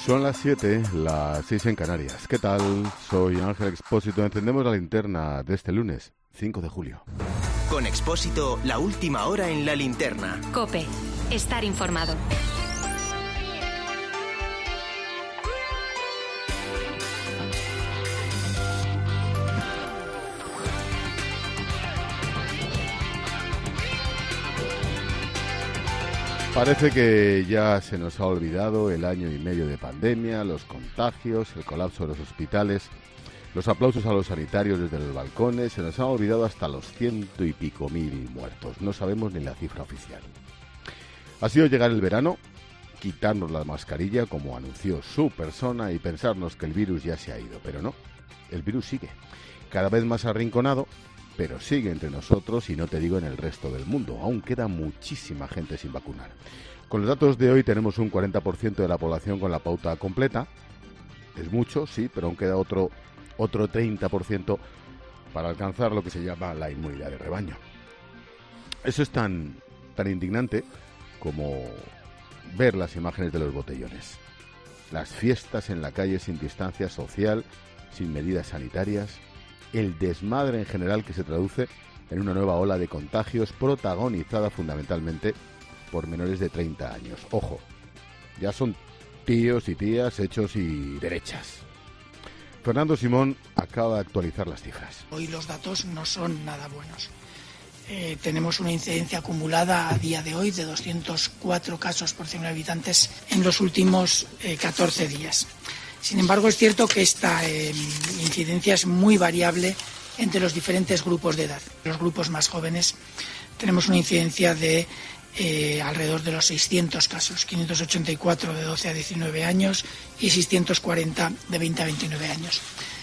Son las 7, las 6 en Canarias. ¿Qué tal? Soy Ángel Expósito. Encendemos la linterna de este lunes, 5 de julio. Con Expósito, la última hora en la linterna. COPE. Estar informado. Parece que ya se nos ha olvidado el año y medio de pandemia, los contagios, el colapso de los hospitales, los aplausos a los sanitarios desde los balcones. Se nos han olvidado hasta los 100 y pico mil muertos. No sabemos ni la cifra oficial. Ha sido llegar el verano, quitarnos la mascarilla como anunció su persona y pensarnos que el virus ya se ha ido. Pero no, el virus sigue, cada vez más arrinconado, pero sigue entre nosotros y no te digo en el resto del mundo. Aún queda muchísima gente sin vacunar. Con los datos de hoy tenemos un 40% de la población con la pauta completa. Es mucho, sí, pero aún queda otro 30% para alcanzar lo que se llama la inmunidad de rebaño. Eso es tan indignante como ver las imágenes de los botellones. Las fiestas en la calle sin distancia social, sin medidas sanitarias. El desmadre en general que se traduce en una nueva ola de contagios protagonizada fundamentalmente por menores de 30 años. Ojo, ya son tíos y tías hechos y derechas. Fernando Simón acaba de actualizar las cifras. Hoy los datos no son nada buenos. Tenemos una incidencia acumulada a día de hoy de 204 casos por 100.000 habitantes en los últimos 14 días. Sin embargo, es cierto que esta incidencia es muy variable entre los diferentes grupos de edad. Los grupos más jóvenes tenemos una incidencia de alrededor de los 600 casos, 584 de 12 a 19 años y 640 de 20 a 29 años.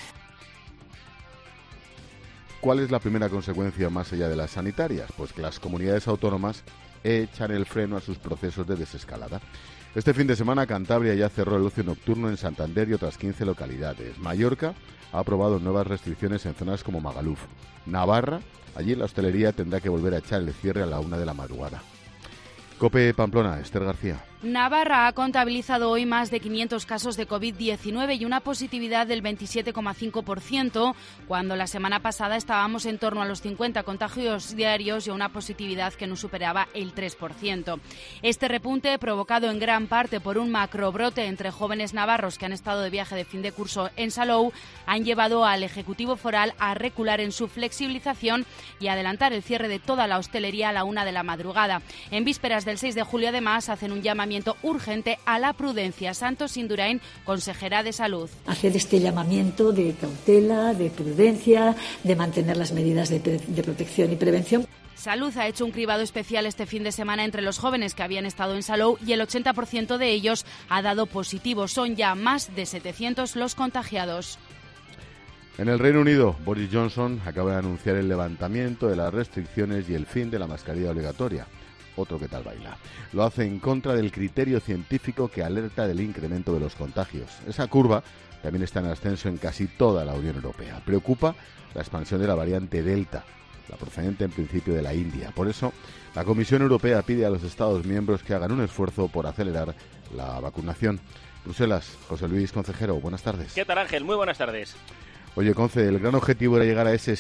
¿Cuál es la primera consecuencia más allá de las sanitarias? Pues que las comunidades autónomas echan el freno a sus procesos de desescalada. Este fin de semana Cantabria ya cerró el ocio nocturno en Santander y otras 15 localidades. Mallorca ha aprobado nuevas restricciones en zonas como Magaluf. Navarra, allí la hostelería tendrá que volver a echar el cierre a la 1 de la madrugada. COPE Pamplona, Esther García. Navarra ha contabilizado hoy más de 500 casos de COVID-19 y una positividad del 27,5%, cuando la semana pasada estábamos en torno a los 50 contagios diarios y una positividad que no superaba el 3%. Este repunte, provocado en gran parte por un macrobrote entre jóvenes navarros que han estado de viaje de fin de curso en Salou, han llevado al Ejecutivo Foral a recular en su flexibilización y adelantar el cierre de toda la hostelería a la 1 de la madrugada. En vísperas del 6 de julio, además, hacen un llamamiento urgente a la prudencia. Santos Indurain, consejera de Salud. Hacer este llamamiento de cautela, de prudencia, de mantener las medidas de protección y prevención. Salud ha hecho un cribado especial este fin de semana entre los jóvenes que habían estado en Salou y el 80% de ellos ha dado positivo. Son ya más de 700 los contagiados. En el Reino Unido, Boris Johnson acaba de anunciar el levantamiento de las restricciones y el fin de la mascarilla obligatoria. Otro que tal baila. Lo hace en contra del criterio científico que alerta del incremento de los contagios. Esa curva también está en ascenso en casi toda la Unión Europea. Preocupa la expansión de la variante Delta, la procedente en principio de la India. Por eso, la Comisión Europea pide a los Estados miembros que hagan un esfuerzo por acelerar la vacunación. Bruselas, José Luis Concejero, buenas tardes. ¿Qué tal, Ángel? Muy buenas tardes. Oye, Conce, el gran objetivo era llegar a ese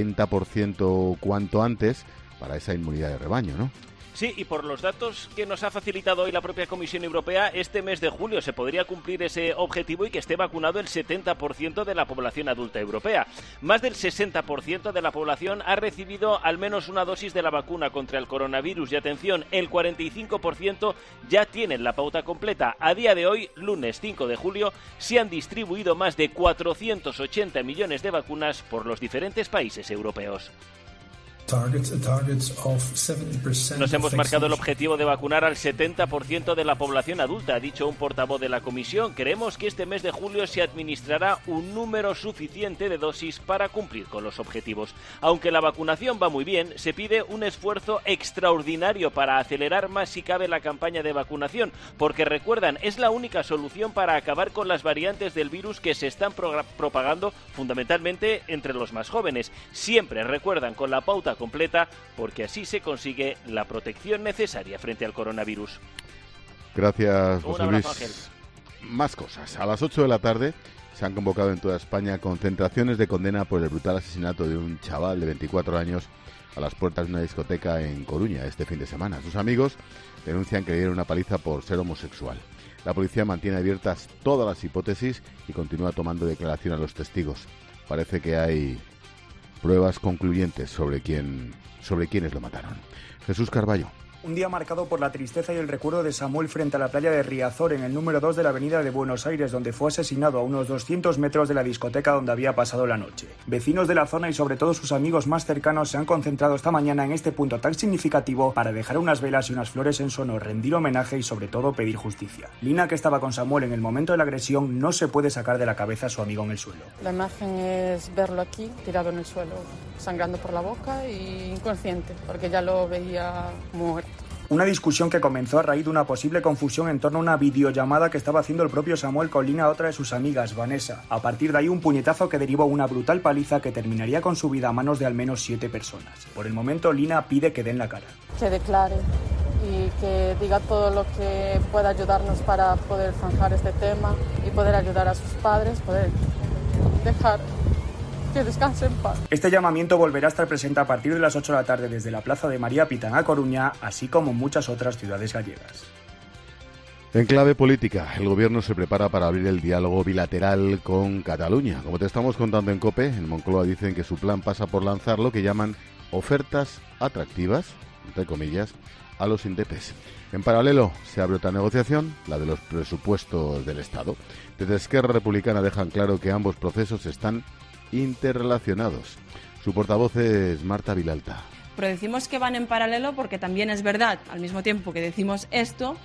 70% cuanto antes para esa inmunidad de rebaño, ¿no? Sí, y por los datos que nos ha facilitado hoy la propia Comisión Europea, este mes de julio se podría cumplir ese objetivo y que esté vacunado el 70% de la población adulta europea. Más del 60% de la población ha recibido al menos una dosis de la vacuna contra el coronavirus. Y atención, el 45% ya tienen la pauta completa. A día de hoy, lunes 5 de julio, se han distribuido más de 480 millones de vacunas por los diferentes países europeos. Nos hemos marcado el objetivo de vacunar al 70% de la población adulta, ha dicho un portavoz de la Comisión. Creemos que este mes de julio se administrará un número suficiente de dosis para cumplir con los objetivos. Aunque la vacunación va muy bien, se pide un esfuerzo extraordinario para acelerar más si cabe la campaña de vacunación, porque recuerdan, es la única solución para acabar con las variantes del virus que se están propagando fundamentalmente entre los más jóvenes. Siempre recuerdan con la pauta completa, porque así se consigue la protección necesaria frente al coronavirus. Gracias, José Luis. Ángel. más cosas. A las 8 de la tarde se han convocado en toda España concentraciones de condena por el brutal asesinato de un chaval de 24 años a las puertas de una discoteca en Coruña este fin de semana. Sus amigos denuncian que le dieron una paliza por ser homosexual. La policía mantiene abiertas todas las hipótesis y continúa tomando declaración a los testigos. Parece que hay pruebas concluyentes sobre quiénes lo mataron. Jesús Carballo. Un día marcado por la tristeza y el recuerdo de Samuel frente a la playa de Riazor, en el número 2 de la avenida de Buenos Aires, donde fue asesinado a unos 200 metros de la discoteca donde había pasado la noche. Vecinos de la zona y sobre todo sus amigos más cercanos se han concentrado esta mañana en este punto tan significativo para dejar unas velas y unas flores en su honor, rendir homenaje y sobre todo pedir justicia. Lina, que estaba con Samuel en el momento de la agresión, no se puede sacar de la cabeza a su amigo en el suelo. La imagen es verlo aquí, tirado en el suelo, sangrando por la boca y inconsciente, porque ya lo veía muerto. Una discusión que comenzó a raíz de una posible confusión en torno a una videollamada que estaba haciendo el propio Samuel con Lina, otra de sus amigas, Vanessa. A partir de ahí, un puñetazo que derivó una brutal paliza que terminaría con su vida a manos de al menos 7 personas. Por el momento, Lina pide que den la cara. Que declare y que diga todo lo que pueda ayudarnos para poder zanjar este tema y poder ayudar a sus padres, poder dejar que descanse en paz. Este llamamiento volverá a estar presente a partir de las 8 de la tarde desde la Plaza de María Pitán a Coruña, así como en muchas otras ciudades gallegas. En clave política, el gobierno se prepara para abrir el diálogo bilateral con Cataluña. Como te estamos contando en COPE, en Moncloa dicen que su plan pasa por lanzar lo que llaman ofertas atractivas, entre comillas, a los indepes. En paralelo, se abre otra negociación, la de los presupuestos del Estado. Desde Esquerra Republicana dejan claro que ambos procesos están interrelacionados. Su portavoz es Marta Vilalta. Pero decimos que van en paralelo porque también es verdad, al mismo tiempo que decimos esto,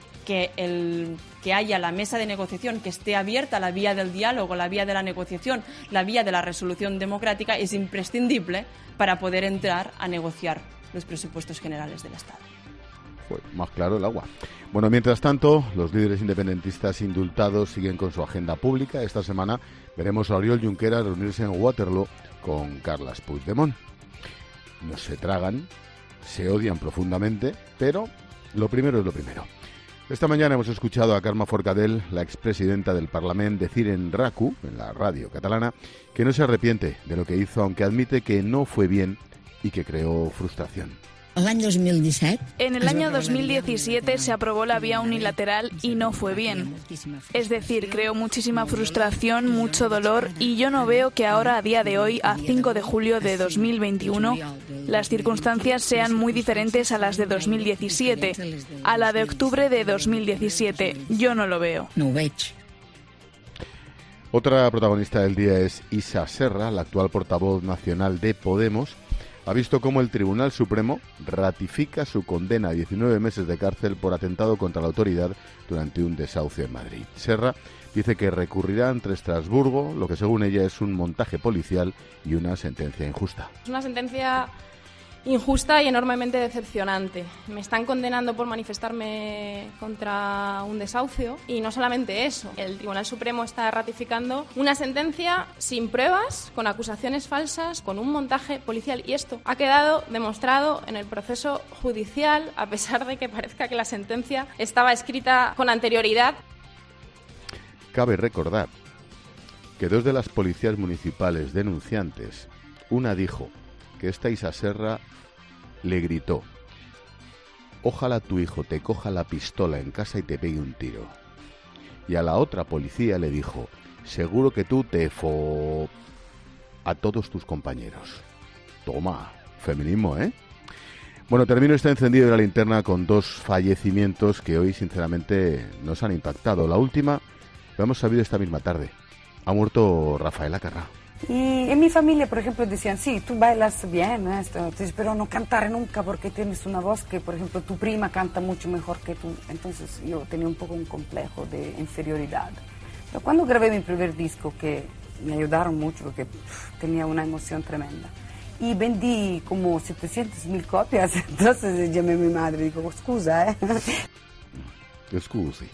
que haya la mesa de negociación, que esté abierta la vía del diálogo, la vía de la negociación, la vía de la resolución democrática, es imprescindible para poder entrar a negociar los presupuestos generales del Estado. Pues más claro el agua. Bueno, mientras tanto, los líderes independentistas indultados siguen con su agenda pública. Esta semana veremos a Oriol Junqueras reunirse en Waterloo con Carles Puigdemont. No se tragan, se odian profundamente, pero lo primero es lo primero. Esta mañana hemos escuchado a Carme Forcadell, la expresidenta del Parlament, decir en RACU, en la radio catalana, que no se arrepiente de lo que hizo, aunque admite que no fue bien y que creó frustración. En el año 2017 se aprobó la vía unilateral y no fue bien. Es decir, creó muchísima frustración, mucho dolor, y yo no veo que ahora, a día de hoy, a 5 de julio de 2021, las circunstancias sean muy diferentes a las de 2017, a la de octubre de 2017. Yo no lo veo. Otra protagonista del día es Isa Serra, la actual portavoz nacional de Podemos. Ha visto cómo el Tribunal Supremo ratifica su condena a 19 meses de cárcel por atentado contra la autoridad durante un desahucio en Madrid. Serra dice que recurrirá ante Estrasburgo, lo que según ella es un montaje policial y una sentencia injusta. Es una sentencia injusta y enormemente decepcionante. Me están condenando por manifestarme contra un desahucio y no solamente eso. El Tribunal Supremo está ratificando una sentencia sin pruebas, con acusaciones falsas, con un montaje policial, y esto ha quedado demostrado en el proceso judicial, a pesar de que parezca que la sentencia estaba escrita con anterioridad. Cabe recordar que dos de las policías municipales denunciantes, una dijo que esta Isa Serra le gritó: ojalá tu hijo te coja la pistola en casa y te pegue un tiro. Y a la otra policía le dijo: seguro que tú te a todos tus compañeros. Toma, feminismo, ¿eh? Bueno, termino esta encendida de la linterna con dos fallecimientos que hoy sinceramente nos han impactado. La última lo hemos sabido esta misma tarde. Ha muerto Rafael Acarrá. Y en mi familia, por ejemplo, decían, sí, tú bailas bien, pero no cantar nunca porque tienes una voz que, por ejemplo, tu prima canta mucho mejor que tú. Entonces yo tenía un poco un complejo de inferioridad. Pero cuando grabé mi primer disco, que me ayudaron mucho porque tenía una emoción tremenda, y vendí como 700.000 copias, entonces llamé a mi madre y digo, scusa, Scusi.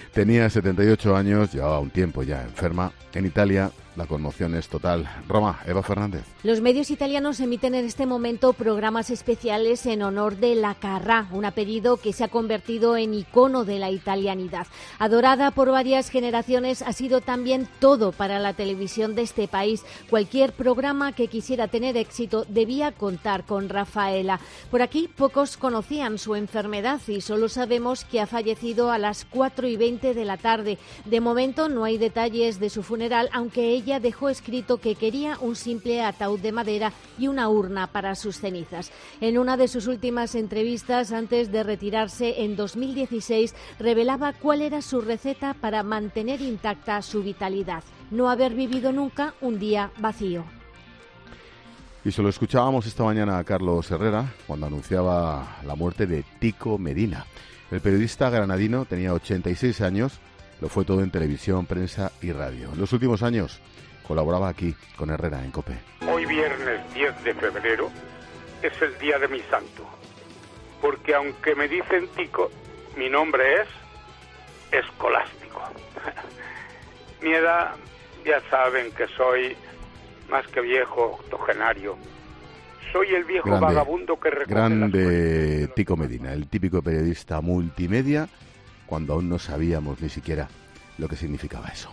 Tenía 78 años, llevaba un tiempo ya enferma. En Italia la conmoción es total. Roma, Eva Fernández. Los medios italianos emiten en este momento programas especiales en honor de la Carrà, un apellido que se ha convertido en icono de la italianidad. Adorada por varias generaciones, ha sido también todo para la televisión de este país. Cualquier programa que quisiera tener éxito debía contar con Raffaella. Por aquí pocos conocían su enfermedad y solo sabemos que ha fallecido a las 4:20 de la tarde. De momento no hay detalles de su funeral, aunque ella dejó escrito que quería un simple ataúd de madera y una urna para sus cenizas. En una de sus últimas entrevistas, antes de retirarse en 2016, revelaba cuál era su receta para mantener intacta su vitalidad: no haber vivido nunca un día vacío. Y se lo escuchábamos esta mañana a Carlos Herrera cuando anunciaba la muerte de Tico Medina. El periodista granadino tenía 86 años, lo fue todo en televisión, prensa y radio. En los últimos años colaboraba aquí con Herrera en COPE. Hoy viernes 10 de febrero es el día de mi santo, porque aunque me dicen Tico, mi nombre es Escolástico. Mi edad, ya saben que soy más que viejo, octogenario. Soy el viejo vagabundo que recoge grande Tico Medina, el típico periodista multimedia, cuando aún no sabíamos ni siquiera lo que significaba eso.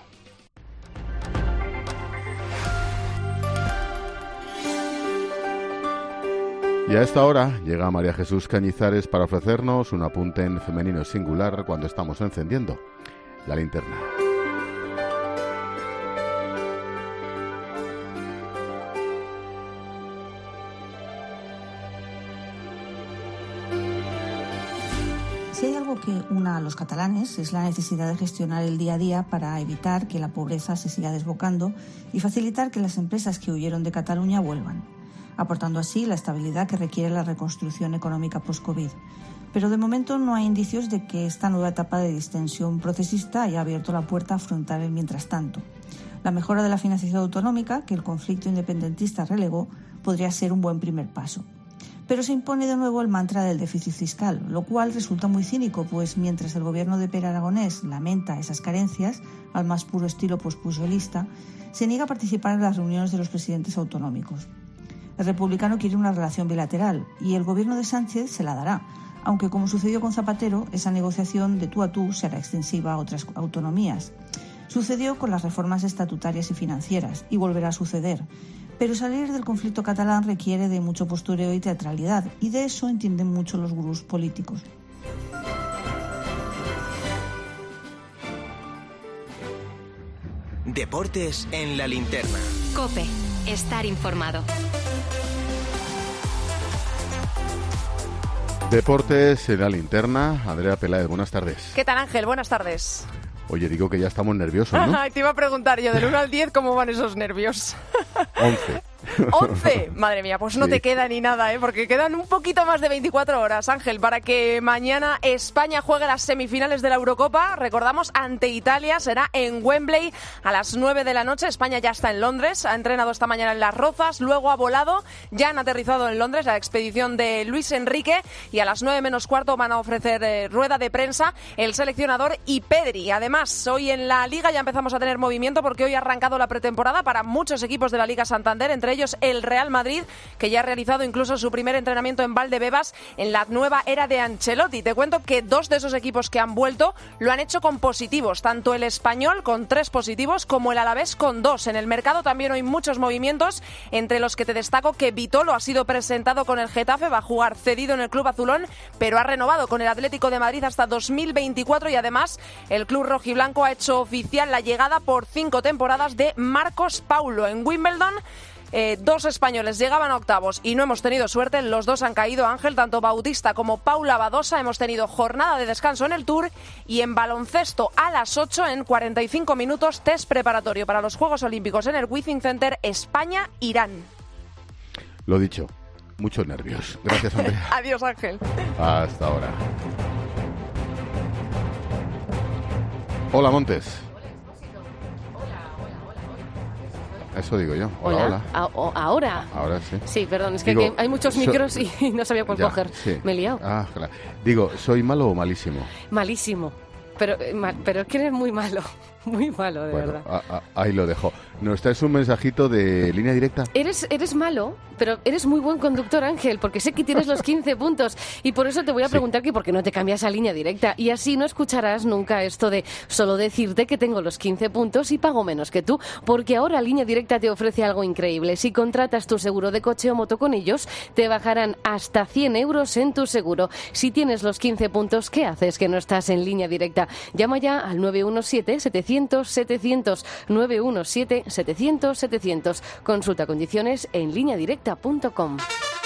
Y a esta hora llega María Jesús Cañizares para ofrecernos un apunte en femenino singular cuando estamos encendiendo la linterna. Si hay algo que una a los catalanes es la necesidad de gestionar el día a día para evitar que la pobreza se siga desbocando y facilitar que las empresas que huyeron de Cataluña vuelvan, aportando así la estabilidad que requiere la reconstrucción económica post-COVID. Pero de momento no hay indicios de que esta nueva etapa de distensión procesista haya abierto la puerta a afrontar el mientras tanto. La mejora de la financiación autonómica, que el conflicto independentista relegó, podría ser un buen primer paso. Pero se impone de nuevo el mantra del déficit fiscal, lo cual resulta muy cínico, pues mientras el gobierno de Pere Aragonés lamenta esas carencias, al más puro estilo pospujolista, se niega a participar en las reuniones de los presidentes autonómicos. El republicano quiere una relación bilateral y el gobierno de Sánchez se la dará, aunque como sucedió con Zapatero, esa negociación de tú a tú será extensiva a otras autonomías. Sucedió con las reformas estatutarias y financieras y volverá a suceder. Pero salir del conflicto catalán requiere de mucho postureo y teatralidad, y de eso entienden mucho los gurús políticos. Deportes en la linterna. COPE. Estar informado. Deportes en la linterna. Andrea Peláez, buenas tardes. ¿Qué tal, Ángel? Buenas tardes. Oye, digo que ya estamos nerviosos, ¿no? Te iba a preguntar yo, del 1 al 10, ¿cómo van esos nervios? 11. 11, madre mía, pues no te queda ni nada, porque quedan un poquito más de 24 horas, Ángel, para que mañana España juegue las semifinales de la Eurocopa. Recordamos, ante Italia, será en Wembley a las 9 de la noche. España ya está en Londres, ha entrenado esta mañana en Las Rozas, luego ha volado, ya han aterrizado en Londres la expedición de Luis Enrique, y a las 9 menos cuarto van a ofrecer rueda de prensa el seleccionador y Pedri. Además, hoy en la Liga ya empezamos a tener movimiento, porque hoy ha arrancado la pretemporada para muchos equipos de la Liga Santander, entre ellos el Real Madrid, que ya ha realizado incluso su primer entrenamiento en Valdebebas en la nueva era de Ancelotti. Te cuento que 2 de esos equipos que han vuelto lo han hecho con positivos, tanto el Español con 3 positivos como el Alavés con 2. En el mercado también hay muchos movimientos, entre los que te destaco que Vitolo ha sido presentado con el Getafe, va a jugar cedido en el club azulón, pero ha renovado con el Atlético de Madrid hasta 2024, y además el club rojiblanco ha hecho oficial la llegada por 5 temporadas de Marcos Paulo. En Wimbledon, 2 españoles llegaban a octavos y no hemos tenido suerte, los 2 han caído, Ángel, tanto Bautista como Paula Badosa. Hemos tenido jornada de descanso en el Tour, y en baloncesto a las 8, en 45 minutos, test preparatorio para los Juegos Olímpicos en el Withing Center, España-Irán. Lo dicho, muchos nervios. Gracias, Andrea. Adiós, Ángel. Hasta ahora. Hola, Montes. Eso digo yo. Hola. ¿Ahora? Ahora sí. Sí, perdón, es que digo, hay muchos micros y no sabía cuál coger. Sí. Me he liado. Ah, claro. Digo, ¿soy malo o malísimo? Malísimo. pero es que eres muy malo. Muy malo, de verdad. Ahí lo dejo. ¿Nos traes un mensajito de línea directa? Eres malo, pero eres muy buen conductor, Ángel, porque sé que tienes los 15 puntos y por eso te voy a preguntar que por qué no te cambias a línea directa y así no escucharás nunca esto de solo decirte que tengo los 15 puntos y pago menos que tú, porque ahora Línea Directa te ofrece algo increíble. Si contratas tu seguro de coche o moto con ellos, te bajarán hasta 100 euros en tu seguro. Si tienes los 15 puntos, ¿qué haces que no estás en Línea Directa? Llama ya al 917-700-700, 917-700-700. Consulta condiciones en lineadirecta.com.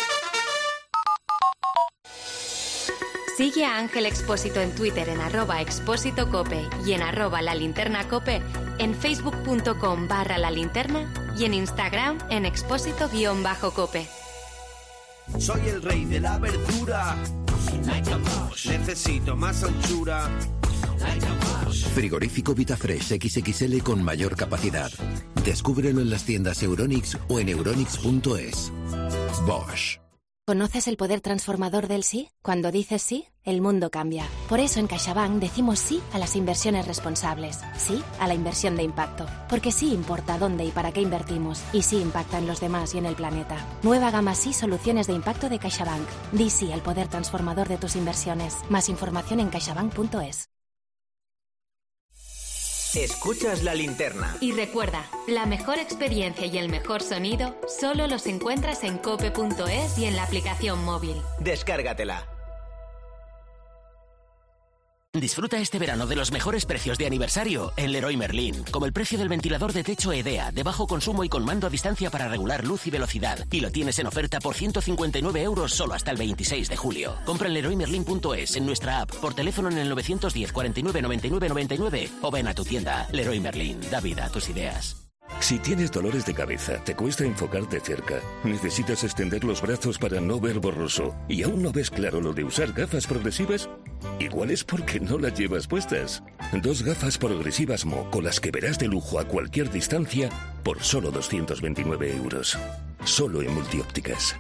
Sigue a Ángel Expósito en Twitter en @expósitocope y en @lalinternacope, en facebook.com/lalinterna y en Instagram en expósito_cope. Soy el rey de la verdura. Necesito más anchura. Frigorífico Vitafresh XXL con mayor capacidad. Descúbrelo en las tiendas Euronics o en euronics.es. Bosch. ¿Conoces el poder transformador del sí? Cuando dices sí, el mundo cambia. Por eso en CaixaBank decimos sí a las inversiones responsables, sí a la inversión de impacto. Porque sí importa dónde y para qué invertimos, y sí impacta en los demás y en el planeta. Nueva gama sí soluciones de impacto de CaixaBank. Di sí al poder transformador de tus inversiones. Más información en caixabank.es. Escuchas La Linterna. Y recuerda, la mejor experiencia y el mejor sonido solo los encuentras en cope.es y en la aplicación móvil. Descárgatela. Disfruta este verano de los mejores precios de aniversario en Leroy Merlin, como el precio del ventilador de techo EDEA, de bajo consumo y con mando a distancia para regular luz y velocidad. Y lo tienes en oferta por 159 euros solo hasta el 26 de julio. Compra en leroymerlin.es, en nuestra app, por teléfono en el 910 49 99 99 o ven a tu tienda. Leroy Merlin, da vida a tus ideas. Si tienes dolores de cabeza, te cuesta enfocarte cerca, necesitas extender los brazos para no ver borroso y aún no ves claro lo de usar gafas progresivas, igual es porque no las llevas puestas. 2 gafas progresivas Mo, con las que verás de lujo a cualquier distancia por solo 229 euros. Solo en Multiópticas.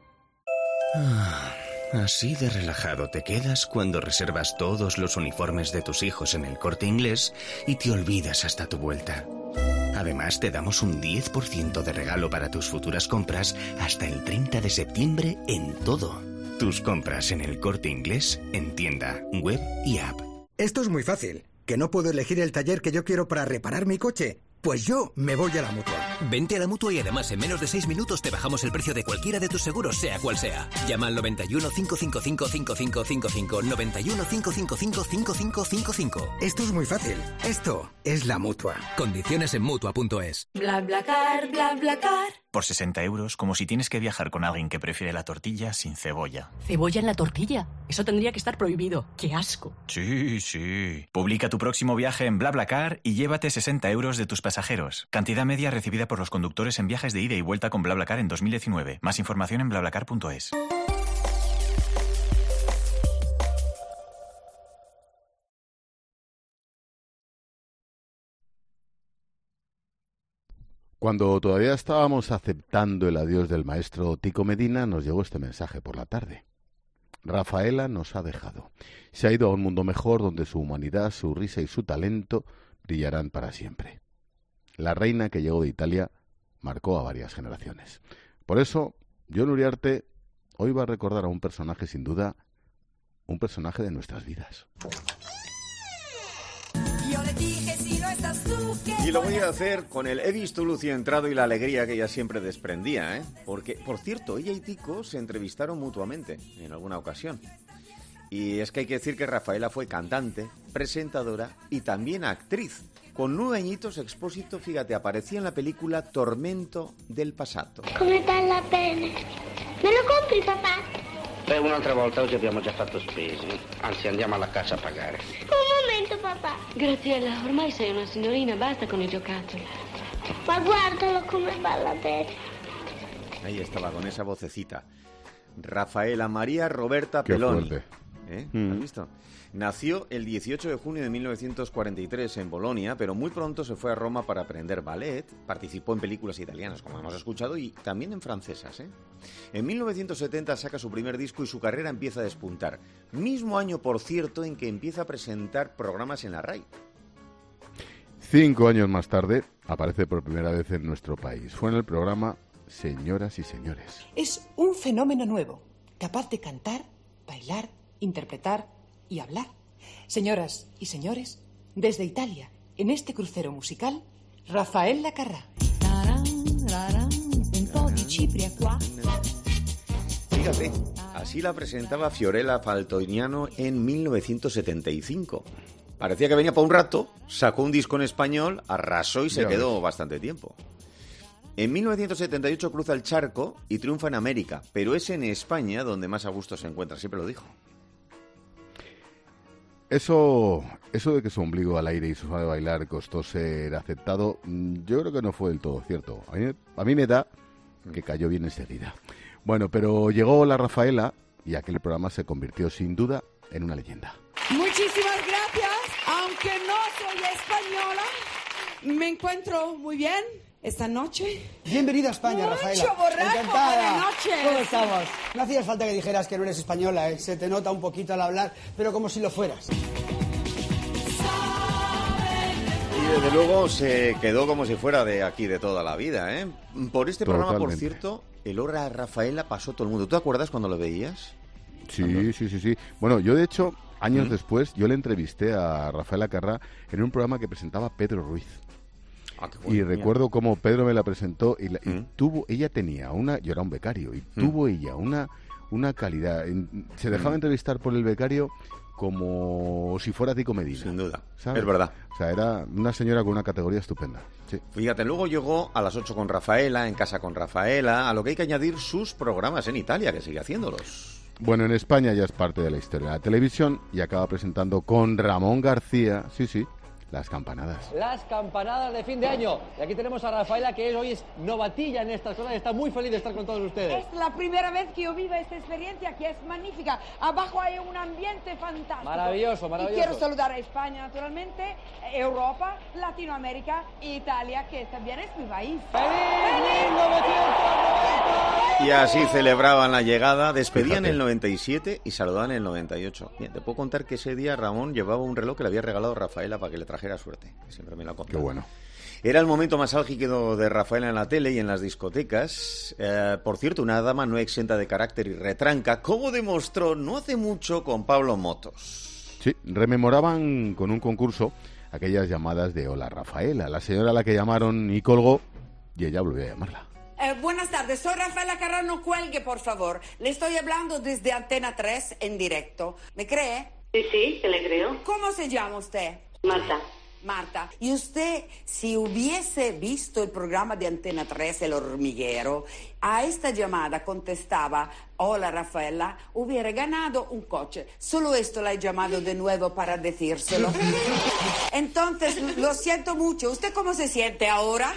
Así de relajado te quedas cuando reservas todos los uniformes de tus hijos en El Corte Inglés y te olvidas hasta tu vuelta. Además, te damos un 10% de regalo para tus futuras compras hasta el 30 de septiembre en todo. Tus compras en El Corte Inglés, en tienda, web y app. Esto es muy fácil. ¿Que no puedo elegir el taller que yo quiero para reparar mi coche? Pues yo me voy a la Mutua. Vente a la Mutua y además en menos de 6 minutos te bajamos el precio de cualquiera de tus seguros, sea cual sea. Llama al 91 555 5555, 91 555 5555. Esto es muy fácil. Esto es la Mutua. Condiciones en Mutua.es. BlaBlaCar, BlaBlaCar. Por 60 euros, como si tienes que viajar con alguien que prefiere la tortilla sin cebolla. ¿Cebolla en la tortilla? Eso tendría que estar prohibido. ¡Qué asco! Sí, sí. Publica tu próximo viaje en BlaBlaCar y llévate 60 euros de tus pasajeros. Cantidad media recibida por los conductores en viajes de ida y vuelta con BlaBlaCar en 2019. Más información en BlaBlaCar.es. Cuando todavía estábamos aceptando el adiós del maestro Tico Medina, nos llegó este mensaje por la tarde. Rafaela nos ha dejado. Se ha ido a un mundo mejor donde su humanidad, su risa y su talento brillarán para siempre. La reina que llegó de Italia marcó a varias generaciones. Por eso, Jon Uriarte hoy va a recordar a un personaje, sin duda, un personaje de nuestras vidas. Yo le dije, si no estás tú, y lo voy a hacer con el he visto luz y entrado y la alegría que ella siempre desprendía, ¿eh? Porque, por cierto, ella y Tico se entrevistaron mutuamente en alguna ocasión. Y es que hay que decir que Rafaela fue cantante, presentadora y también actriz. Con 9 añitos, Expósito, fíjate, aparecía en la película Tormento del passato. Come bella bene. Me lo compri, papà? Un'altra volta, oggi abbiamo già fatto spese. Anzi, andiamo alla cassa a pagare. Un momento, papà. Graziella, ormai sei una signorina, basta con i giocattoli. Ma guardalo come balla bene. Ahí estaba, con esa vocecita. Rafaela María Roberta Qué Peloni. fuerte. ¿Has visto? Nació el 18 de junio de 1943 en Bolonia, pero muy pronto se fue a Roma para aprender ballet. Participó en películas italianas, como hemos escuchado, y también en francesas. En 1970 saca su primer disco y su carrera empieza a despuntar. Mismo año, por cierto, en que empieza a presentar programas en la RAI. 5 años más tarde, aparece por primera vez en nuestro país. Fue en el programa Señoras y Señores. Es un fenómeno nuevo, capaz de cantar, bailar, interpretar y hablar. Señoras y señores, desde Italia, en este crucero musical, Rafael Lacarrá. Fíjate, así la presentaba Fiorella Faltoiano en 1975. Parecía que venía para un rato, sacó un disco en español, arrasó y se quedó bastante tiempo. En 1978 cruza el charco y triunfa en América, pero es en España donde más a gusto se encuentra, siempre lo dijo. Eso de que su ombligo al aire y su forma de bailar costó ser aceptado, yo creo que no fue del todo cierto. A mí me da que cayó bien enseguida. Bueno, pero llegó la Rafaela y aquel programa se convirtió sin duda en una leyenda. Muchísimas gracias. Aunque no soy española, me encuentro muy bien esta noche. Bienvenida a España, Rafaela. Mucho borracho, encantada. buenas noches. ¿Cómo estamos? No hacía falta que dijeras que no eres española, ¿eh? Se te nota un poquito al hablar, pero como si lo fueras. Y desde luego se quedó como si fuera de aquí de toda la vida, ¿eh? Por este programa, por cierto, el Hora Rafaela pasó todo el mundo. ¿Tú te acuerdas cuando lo veías? Sí. Bueno, yo de hecho, años después, yo le entrevisté a Rafael Lacarrá en un programa que presentaba Pedro Ruiz. Qué bueno, y recuerdo cómo Pedro me la presentó y ella tenía yo era un becario, y tuvo ella una calidad. Se dejaba entrevistar por el becario como si fuera Tico Medina. Sin duda, ¿sabes? es verdad. O sea, era una señora con una categoría estupenda. Sí. Fíjate, luego llegó a las 8 con Rafaela, En casa con Rafaela, a lo que hay que añadir sus programas en Italia, que sigue haciéndolos. Bueno, en España ya es parte de la historia de la televisión y acaba presentando con Ramón García, Las Campanadas. Las campanadas de fin de año. Y aquí tenemos a Rafaela, que hoy es novatilla en esta zona y está muy feliz de estar con todos ustedes. Es la primera vez que yo vivo esta experiencia, que es magnífica. Abajo hay un ambiente fantástico. Maravilloso. Y quiero saludar a España, naturalmente, Europa, Latinoamérica e Italia, que también es mi país. ¡Feliz 1990! Y así celebraban la llegada, despedían el 97 y saludaban el 98. Bien, te puedo contar que ese día Ramón llevaba un reloj que le había regalado Rafaela para que le trajera suerte. Siempre me lo ha contado. Qué bueno. Era el momento más álgido de Rafaela en la tele y en las discotecas. Por cierto, una dama no exenta de carácter y retranca, como demostró no hace mucho con Pablo Motos. Sí, rememoraban con un concurso aquellas llamadas de Hola Rafaela. La señora a la que llamaron y colgó, y ella volvió a llamarla. Buenas tardes, soy Rafaela Lacarrá, no cuelgue, por favor. Le estoy hablando desde Antena 3 en directo. ¿Me cree? Sí, te le creo. ¿Cómo se llama usted? Marta. Y usted, si hubiese visto el programa de Antena 3, El Hormiguero, a esta llamada contestaba, hola Rafaela, hubiera ganado un coche. Solo esto la he llamado de nuevo para decírselo. Entonces, lo siento mucho. ¿Usted cómo se siente ahora?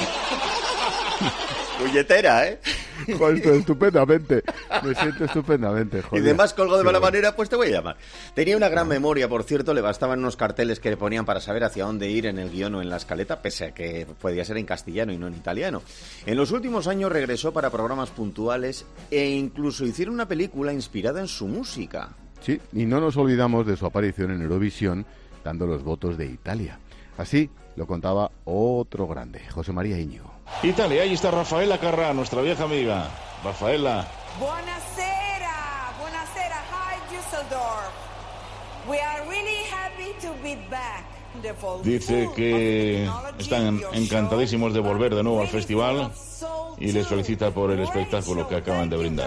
Puñetera, ¿eh? Joder, estupendamente. Me siento estupendamente, joder. Y además colgó de mala manera, pues te voy a llamar. Tenía una gran memoria, por cierto, le bastaban unos carteles que le ponían para saber hacia dónde ir en el guión o en la escaleta, pese a que podía ser en castellano y no en italiano. En los últimos años regresó para programas puntuales e incluso hicieron una película inspirada en su música. Sí, y no nos olvidamos de su aparición en Eurovisión, dando los votos de Italia. Así lo contaba otro grande, José María Íñigo. Italia, ahí está Rafaela Lacarrá, nuestra vieja amiga. Rafaela. Buonasera, hi Düsseldorf. We are really happy to be back. Dice que están encantadísimos de volver de nuevo al festival y les felicita por el espectáculo que acaban de brindar.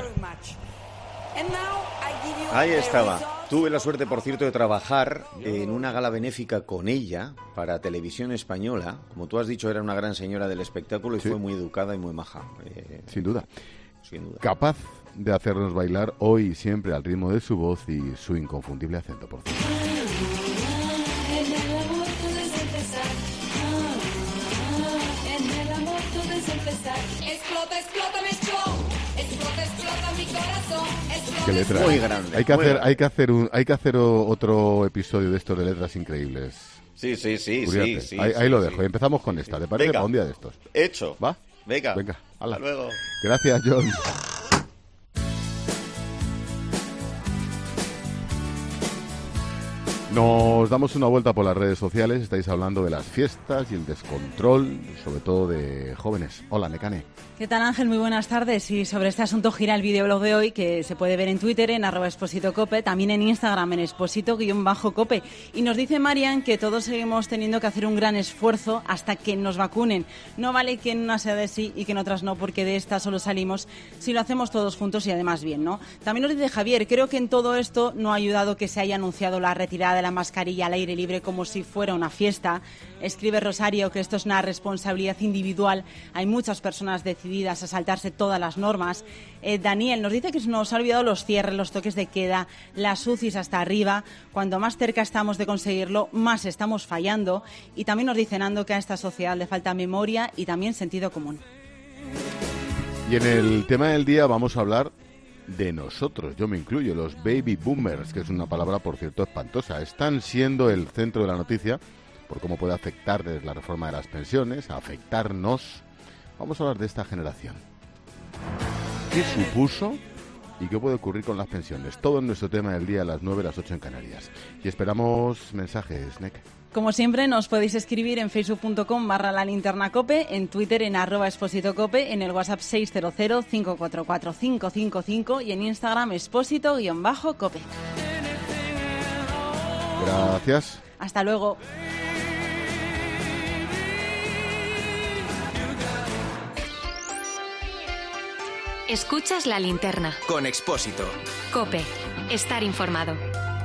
Ahí estaba. Tuve la suerte, por cierto, de trabajar en una gala benéfica con ella para Televisión Española. Como tú has dicho, era una gran señora del espectáculo y fue muy educada y muy maja. Sin duda. Capaz de hacernos bailar hoy y siempre al ritmo de su voz y su inconfundible acento, por cierto. En el amor todo es empezar. En el amor todo es empezar. Explota mi show. Explota mi corazón. Qué letra. Muy grande. Hay que hacer otro episodio de estos de letras increíbles. Sí. Ahí lo dejo. Empezamos con esta. ¿Te parece? Para un día de estos. Hecho. ¿Va? Venga. Hala. Hasta luego. Gracias, John. Nos damos una vuelta por las redes sociales. Estáis hablando de las fiestas y el descontrol, sobre todo de jóvenes. Hola, Nekane. ¿Qué tal, Ángel? Muy buenas tardes. Y sobre este asunto gira el videoblog de hoy, que se puede ver en Twitter, en @expositocope, también en Instagram, en exposito_cope. Y nos dice Marian que todos seguimos teniendo que hacer un gran esfuerzo hasta que nos vacunen. No vale que en una sea de sí y que en otras no, porque de esta solo salimos si lo hacemos todos juntos y además bien, ¿no? También nos dice Javier, creo que en todo esto no ha ayudado que se haya anunciado la retirada de la mascarilla al aire libre como si fuera una fiesta. Escribe Rosario que esto es una responsabilidad individual. Hay muchas personas decididas a saltarse todas las normas. Daniel nos dice que se nos ha olvidado los cierres, los toques de queda, las UCIs hasta arriba. Cuanto más cerca estamos de conseguirlo, más estamos fallando. Y también nos dice Nando que a esta sociedad le falta memoria y también sentido común. Y en el tema del día vamos a hablar de nosotros, yo me incluyo, los baby boomers, que es una palabra, por cierto, espantosa. Están siendo el centro de la noticia por cómo puede afectarles la reforma de las pensiones, afectarnos. Vamos a hablar de esta generación. ¿Qué supuso y qué puede ocurrir con las pensiones? Todo en nuestro tema del día a las 9, las 8 en Canarias. Y esperamos mensajes, Nek. Como siempre, nos podéis escribir en facebook.com/lalinternacope, en Twitter en @expositocope, en el WhatsApp 600-544-555 y en Instagram expósito_cope. Gracias. Hasta luego. Escuchas La Linterna. Con Expósito. COPE. Estar informado.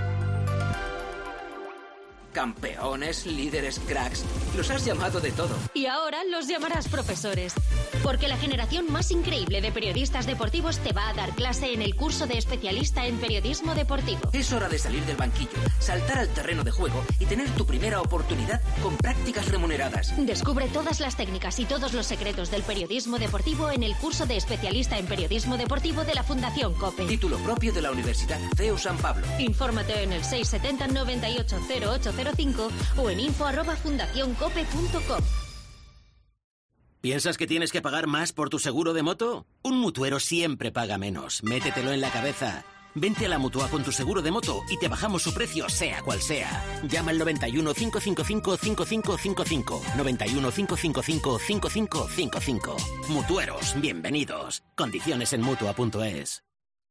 Campeones, líderes, cracks. Los has llamado de todo. Y ahora los llamarás profesores. Porque la generación más increíble de periodistas deportivos te va a dar clase en el curso de especialista en periodismo deportivo. Es hora de salir del banquillo, saltar al terreno de juego y tener tu primera oportunidad con prácticas remuneradas. Descubre todas las técnicas y todos los secretos del periodismo deportivo en el curso de especialista en periodismo deportivo de la Fundación COPE. Título propio de la Universidad CEU San Pablo. Infórmate en el 670 98 0805 o en info@fundacioncope.com. ¿Piensas que tienes que pagar más por tu seguro de moto? Un mutuero siempre paga menos. Métetelo en la cabeza. Vente a la Mutua con tu seguro de moto y te bajamos su precio, sea cual sea. Llama al 91 555 5555. 91 555 5555. Mutueros, bienvenidos. Condiciones en Mutua.es.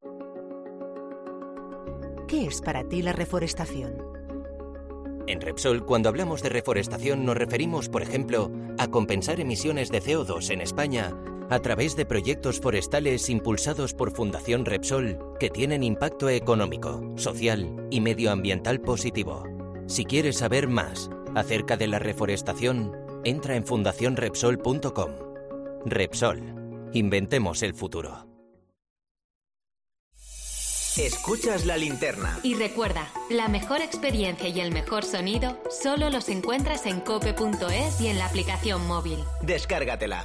¿Qué es para ti la reforestación? En Repsol, cuando hablamos de reforestación, nos referimos, por ejemplo, a compensar emisiones de CO2 en España a través de proyectos forestales impulsados por Fundación Repsol que tienen impacto económico, social y medioambiental positivo. Si quieres saber más acerca de la reforestación, entra en fundacionrepsol.com. Repsol. Inventemos el futuro. Escuchas La Linterna. Y recuerda, la mejor experiencia y el mejor sonido solo los encuentras en cope.es y en la aplicación móvil. Descárgatela.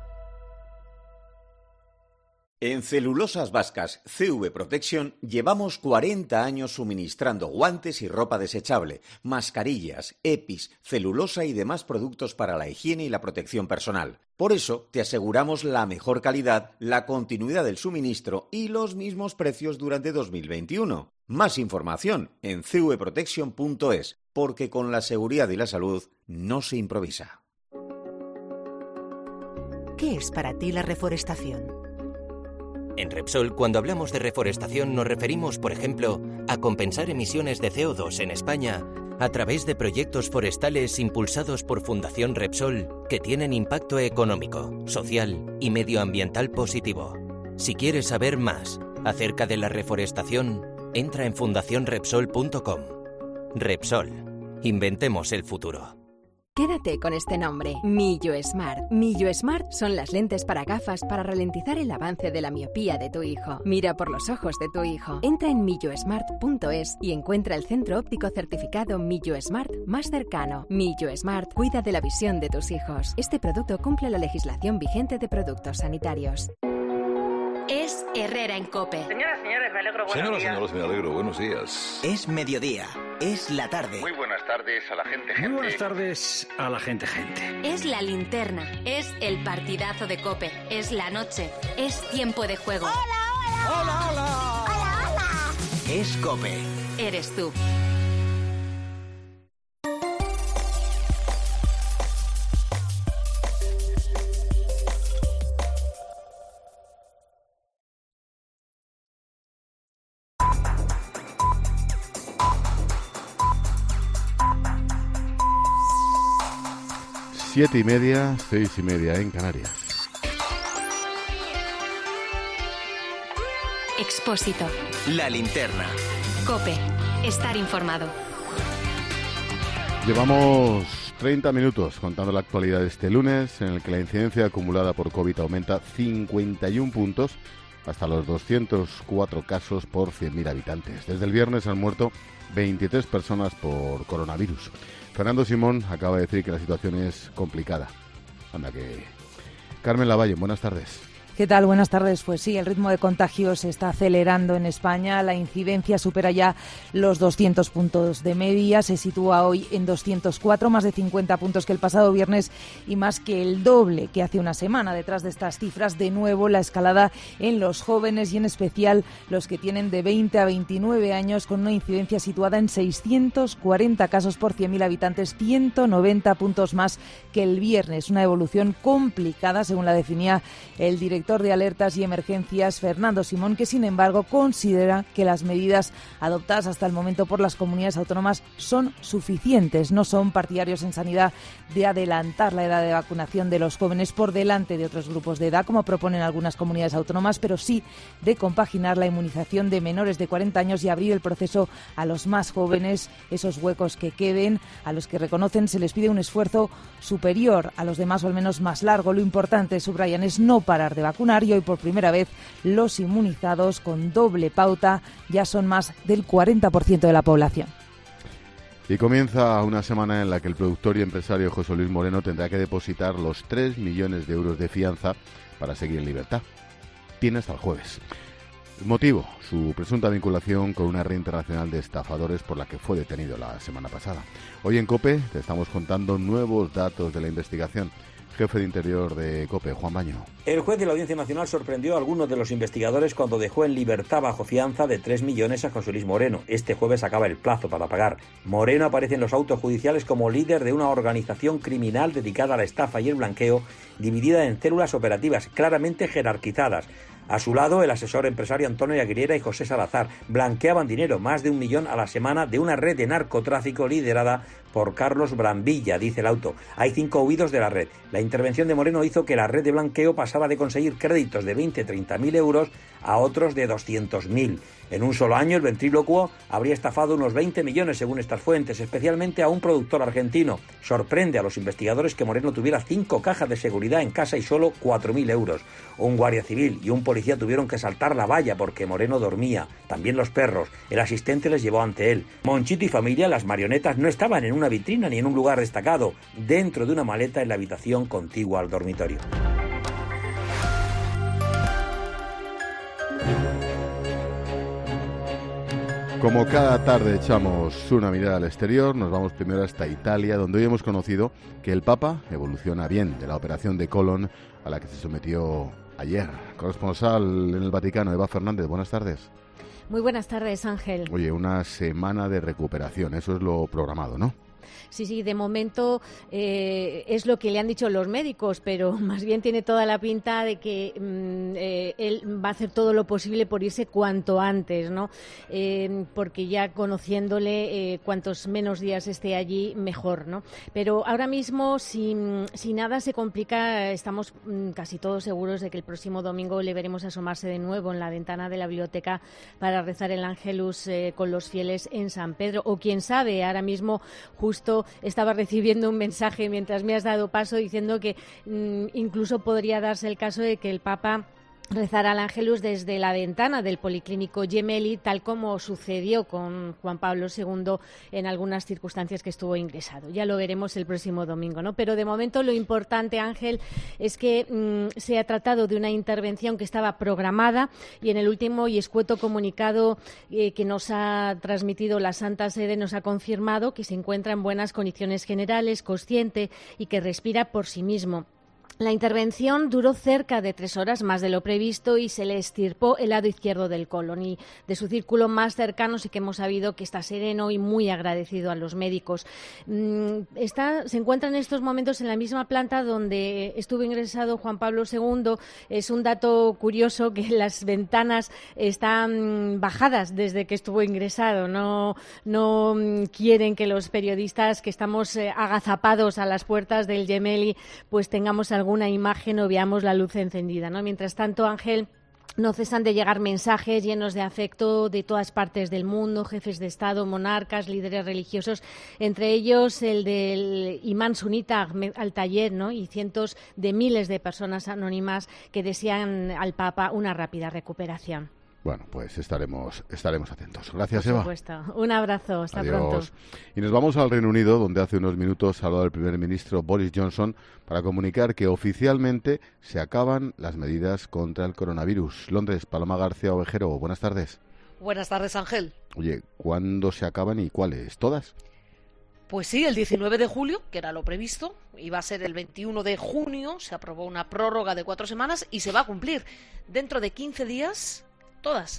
En Celulosas Vascas CV Protection llevamos 40 años suministrando guantes y ropa desechable, mascarillas, EPIs, celulosa y demás productos para la higiene y la protección personal. Por eso te aseguramos la mejor calidad, la continuidad del suministro y los mismos precios durante 2021. Más información en cvprotection.es, porque con la seguridad y la salud no se improvisa. ¿Qué es para ti la reforestación? En Repsol, cuando hablamos de reforestación, nos referimos, por ejemplo, a compensar emisiones de CO2 en España a través de proyectos forestales impulsados por Fundación Repsol que tienen impacto económico, social y medioambiental positivo. Si quieres saber más acerca de la reforestación, entra en fundacionrepsol.com. Repsol. Inventemos el futuro. Quédate con este nombre, Millo Smart. Millo Smart son las lentes para gafas para ralentizar el avance de la miopía de tu hijo. Mira por los ojos de tu hijo. Entra en millosmart.es y encuentra el centro óptico certificado Millo Smart más cercano. Millo Smart cuida de la visión de tus hijos. Este producto cumple la legislación vigente de productos sanitarios. Es Herrera en COPE. Señoras, señores, me alegro, buenos días. Señoras, me alegro, buenos días. Es mediodía, es la tarde. Muy buenas tardes a la gente. Muy buenas tardes a la gente. Es la linterna, es el partidazo de COPE, es la noche, es tiempo de juego. ¡Hola! Es COPE. Eres tú. Siete y media, 6:30 en Canarias. Expósito. La linterna. COPE. Estar informado. Llevamos 30 minutos contando la actualidad de este lunes, en el que la incidencia acumulada por COVID aumenta 51 puntos hasta los 204 casos por 100.000 habitantes. Desde el viernes han muerto 23 personas por coronavirus. Fernando Simón acaba de decir que la situación es complicada. Anda que... Carmen Lavalle, buenas tardes. ¿Qué tal? Buenas tardes. Pues sí, el ritmo de contagios se está acelerando en España. La incidencia supera ya los 200 puntos de media. Se sitúa hoy en 204, más de 50 puntos que el pasado viernes y más que el doble que hace una semana. Detrás de estas cifras, de nuevo, la escalada en los jóvenes y en especial los que tienen de 20 a 29 años, con una incidencia situada en 640 casos por 100.000 habitantes, 190 puntos más que el viernes. Una evolución complicada, según la definía el director de Alertas y Emergencias, Fernando Simón, que sin embargo considera que las medidas adoptadas hasta el momento por las comunidades autónomas son suficientes. No son partidarios en sanidad de adelantar la edad de vacunación de los jóvenes por delante de otros grupos de edad, como proponen algunas comunidades autónomas, pero sí de compaginar la inmunización de menores de 40 años y abrir el proceso a los más jóvenes. Esos huecos que queden, a los que reconocen, se les pide un esfuerzo superior a los demás, o al menos más largo. Lo importante, subrayan, es no parar de vacunar, y hoy por primera vez los inmunizados con doble pauta ya son más del 40% de la población. Y comienza una semana en la que el productor y empresario José Luis Moreno tendrá que depositar los 3 millones de euros de fianza para seguir en libertad. Tiene hasta el jueves. El motivo, su presunta vinculación con una red internacional de estafadores por la que fue detenido la semana pasada. Hoy en COPE te estamos contando nuevos datos de la investigación. Jefe de Interior de COPE, Juan Baño. El juez de la Audiencia Nacional sorprendió a algunos de los investigadores cuando dejó en libertad bajo fianza de 3 millones a José Luis Moreno. Este jueves acaba el plazo para pagar. Moreno aparece en los autos judiciales como líder de una organización criminal dedicada a la estafa y el blanqueo, dividida en células operativas claramente jerarquizadas. A su lado, el asesor empresario Antonio Aguilera y José Salazar blanqueaban dinero, más de 1 millón a la semana, de una red de narcotráfico liderada por Carlos Brambilla, dice el auto. Hay 5 huidos de la red. La intervención de Moreno hizo que la red de blanqueo pasara de conseguir créditos de 20-30.000 euros a otros de 200.000. En un solo año, el ventrílocuo habría estafado unos 20 millones, según estas fuentes, especialmente a un productor argentino. Sorprende a los investigadores que Moreno tuviera 5 cajas de seguridad en casa y solo 4.000 euros. Un guardia civil y un policía tuvieron que saltar la valla porque Moreno dormía. También los perros. El asistente les llevó ante él. Monchito y familia, las marionetas, no estaban en una vitrina ni en un lugar destacado, dentro de una maleta en la habitación contigua al dormitorio. Como cada tarde echamos una mirada al exterior, nos vamos primero hasta Italia, donde hoy hemos conocido que el Papa evoluciona bien de la operación de colon a la que se sometió ayer. Corresponsal en el Vaticano, Eva Fernández, buenas tardes. Muy buenas tardes, Ángel. Oye, una semana de recuperación, eso es lo programado, ¿no? Sí, de momento es lo que le han dicho los médicos, pero más bien tiene toda la pinta de que él va a hacer todo lo posible por irse cuanto antes, ¿no? Porque ya conociéndole, cuantos menos días esté allí, mejor, ¿no? Pero ahora mismo, si nada se complica, estamos casi todos seguros de que el próximo domingo le veremos asomarse de nuevo en la ventana de la biblioteca para rezar el Ángelus con los fieles en San Pedro. O quién sabe, ahora mismo justo estaba recibiendo un mensaje mientras me has dado paso diciendo que incluso podría darse el caso de que el Papa rezar al Ángelus desde la ventana del Policlínico Gemelli, tal como sucedió con Juan Pablo II en algunas circunstancias que estuvo ingresado. Ya lo veremos el próximo domingo, ¿no? Pero de momento lo importante, Ángel, es que se ha tratado de una intervención que estaba programada y en el último y escueto comunicado que nos ha transmitido la Santa Sede nos ha confirmado que se encuentra en buenas condiciones generales, consciente y que respira por sí mismo. La intervención duró cerca de 3 horas, más de lo previsto, y se le extirpó el lado izquierdo del colon. Y de su círculo más cercano sí que hemos sabido que está sereno y muy agradecido a los médicos. Se encuentra en estos momentos en la misma planta donde estuvo ingresado Juan Pablo II. Es un dato curioso que las ventanas están bajadas desde que estuvo ingresado. No quieren que los periodistas que estamos agazapados a las puertas del Gemelli pues tengamos alguna imagen o veamos la luz encendida, ¿no? Mientras tanto, Ángel, no cesan de llegar mensajes llenos de afecto de todas partes del mundo, jefes de Estado, monarcas, líderes religiosos, entre ellos el del imán sunita Ahmed Al-Tayeb, ¿no? Y cientos de miles de personas anónimas que desean al Papa una rápida recuperación. Bueno, pues estaremos atentos. Gracias, Eva. Por supuesto. Un abrazo. Hasta Adiós. Pronto. Y nos vamos al Reino Unido, donde hace unos minutos ha hablado el primer ministro Boris Johnson para comunicar que oficialmente se acaban las medidas contra el coronavirus. Londres, Paloma García Ovejero, buenas tardes. Buenas tardes, Ángel. Oye, ¿cuándo se acaban y cuáles? ¿Todas? Pues sí, el 19 de julio, que era lo previsto, iba a ser el 21 de junio, se aprobó una prórroga de 4 semanas y se va a cumplir. Dentro de 15 días... Todas.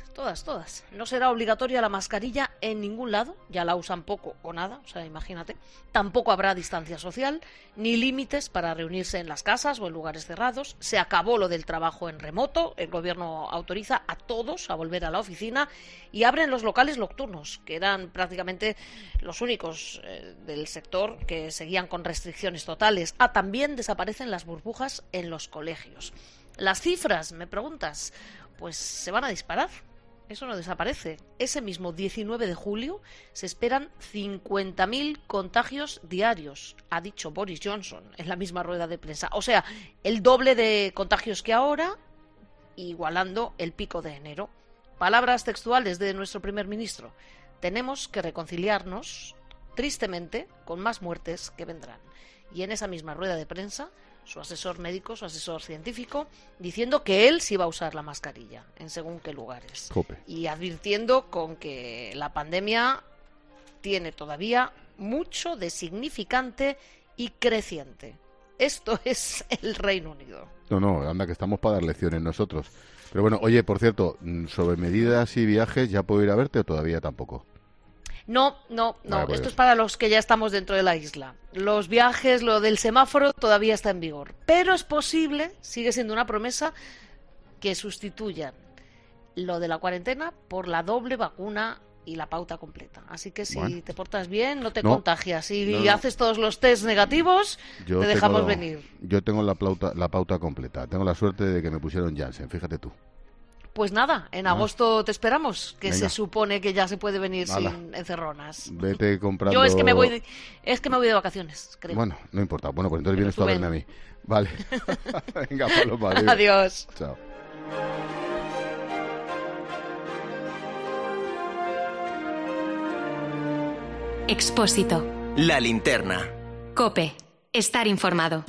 No será obligatoria la mascarilla en ningún lado, ya la usan poco o nada, o sea, imagínate. Tampoco habrá distancia social, ni límites para reunirse en las casas o en lugares cerrados. Se acabó lo del trabajo en remoto, el gobierno autoriza a todos a volver a la oficina y abren los locales nocturnos, que eran prácticamente los únicos del sector que seguían con restricciones totales. También desaparecen las burbujas en los colegios. Las cifras, me preguntas, pues se van a disparar. Eso no desaparece. Ese mismo 19 de julio se esperan 50.000 contagios diarios, ha dicho Boris Johnson en la misma rueda de prensa. O sea, el doble de contagios que ahora, igualando el pico de enero. Palabras textuales de nuestro primer ministro. Tenemos que reconciliarnos, tristemente, con más muertes que vendrán. Y en esa misma rueda de prensa, su asesor médico, su asesor científico, diciendo que él sí va a usar la mascarilla en según qué lugares. Jope. Y advirtiendo con que la pandemia tiene todavía mucho de significante y creciente. Esto es el Reino Unido. No, anda que estamos para dar lecciones nosotros. Pero bueno, oye, por cierto, sobre medidas y viajes, ¿ya puedo ir a verte o todavía tampoco? No. Esto es para los que ya estamos dentro de la isla. Los viajes, lo del semáforo todavía está en vigor. Pero es posible, sigue siendo una promesa, que sustituyan lo de la cuarentena por la doble vacuna y la pauta completa. Así que si te portas bien, no te contagias. Si haces todos los test negativos, te dejamos venir. Yo tengo la pauta completa. Tengo la suerte de que me pusieron Janssen, fíjate tú. Pues nada, en agosto te esperamos, que se supone que ya se puede venir sin encerronas. Vete comprando... Yo es que me voy de vacaciones, creo. Bueno, no importa. Bueno, pues entonces vienes tú a verme a mí. Vale. Venga, Paloma. Adiós. Chao. Expósito. La linterna. COPE. Estar informado.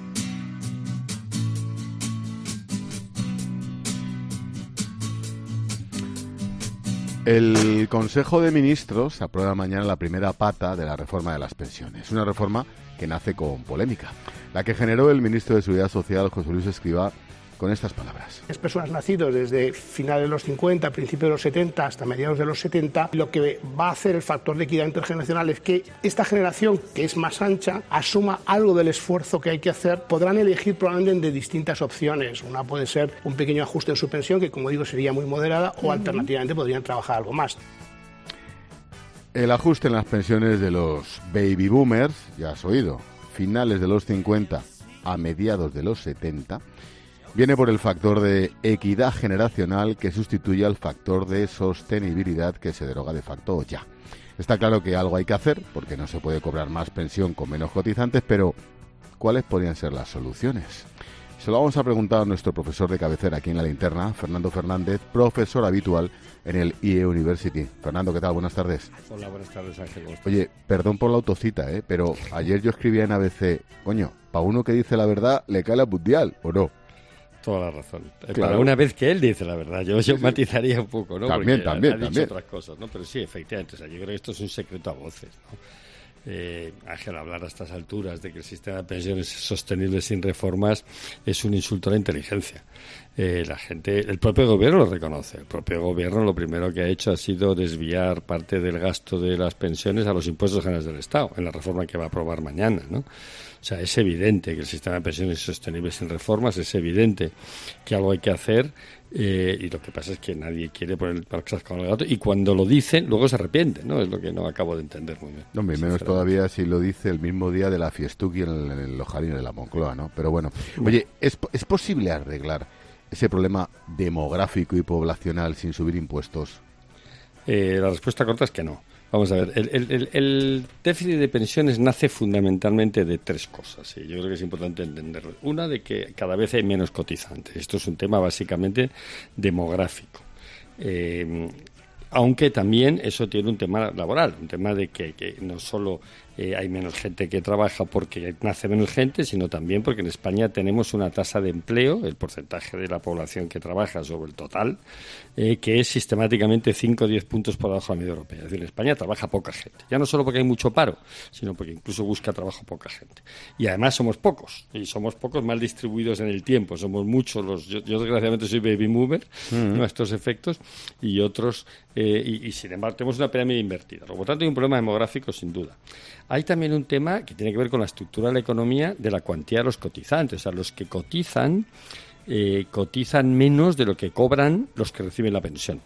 El Consejo de Ministros aprueba mañana la primera pata de la reforma de las pensiones. Una reforma que nace con polémica, la que generó el ministro de Seguridad Social, José Luis Escrivá, con estas palabras. Las personas nacidas desde finales de los 50, principios de los 70 hasta mediados de los 70, lo que va a hacer el factor de equidad intergeneracional es que esta generación, que es más ancha, asuma algo del esfuerzo que hay que hacer. Podrán elegir probablemente de distintas opciones. Una puede ser un pequeño ajuste en su pensión, que como digo sería muy moderada, o alternativamente podrían trabajar algo más. El ajuste en las pensiones de los baby boomers, ya has oído, finales de los 50 a mediados de los 70, viene por el factor de equidad generacional que sustituye al factor de sostenibilidad que se deroga de facto ya. Está claro que algo hay que hacer, porque no se puede cobrar más pensión con menos cotizantes, pero ¿cuáles podrían ser las soluciones? Se lo vamos a preguntar a nuestro profesor de cabecera aquí en La Linterna, Fernando Fernández, profesor habitual en el IE University. Fernando, ¿qué tal? Buenas tardes. Hola, buenas tardes, Ángel. Oye, perdón por la autocita, pero ayer yo escribía en ABC, coño, para uno que dice la verdad le cae la mundial, ¿o no? Toda la razón. Claro. Para una vez que él dice la verdad, yo matizaría un poco, ¿no? También, porque también. ha dicho otras cosas, ¿no? Pero sí, efectivamente, o sea, yo creo que esto es un secreto a voces, ¿no? Ángel, hablar a estas alturas de que el sistema de pensiones es sostenible sin reformas es un insulto a la inteligencia. La gente, el propio gobierno lo reconoce. El propio gobierno lo primero que ha hecho ha sido desviar parte del gasto de las pensiones a los impuestos generales del Estado, en la reforma que va a aprobar mañana, ¿no? O sea, es evidente que el sistema de pensiones es sostenible sin reformas, es evidente que algo hay que hacer, y lo que pasa es que nadie quiere poner el casco al gato, y cuando lo dicen, luego se arrepienten, ¿no? Es lo que no acabo de entender muy bien. No, menos todavía si lo dice el mismo día de la fiestuki en los jardines de la Moncloa, ¿no? Pero bueno, oye, ¿es posible arreglar ese problema demográfico y poblacional sin subir impuestos? La respuesta corta es que no. Vamos a ver, el déficit de pensiones nace fundamentalmente de tres cosas, y yo creo que es importante entenderlo. Una, de que cada vez hay menos cotizantes. Esto es un tema básicamente demográfico. Aunque también eso tiene un tema laboral, un tema de que no solo hay menos gente que trabaja porque nace menos gente, sino también porque en España tenemos una tasa de empleo, el porcentaje de la población que trabaja sobre el total, que es sistemáticamente 5 o 10 puntos por debajo de la media europea. Es decir, en España trabaja poca gente, ya no solo porque hay mucho paro, sino porque incluso busca trabajo poca gente. Y además somos pocos, y somos pocos mal distribuidos en el tiempo, somos muchos. Yo desgraciadamente soy baby mover, ¿no? A estos efectos, y otros, y sin embargo tenemos una pirámide invertida. Por lo tanto hay un problema demográfico sin duda. Hay también un tema que tiene que ver con la estructura de la economía, de la cuantía de los cotizantes. O sea, los que cotizan menos de lo que cobran los que reciben la pensión.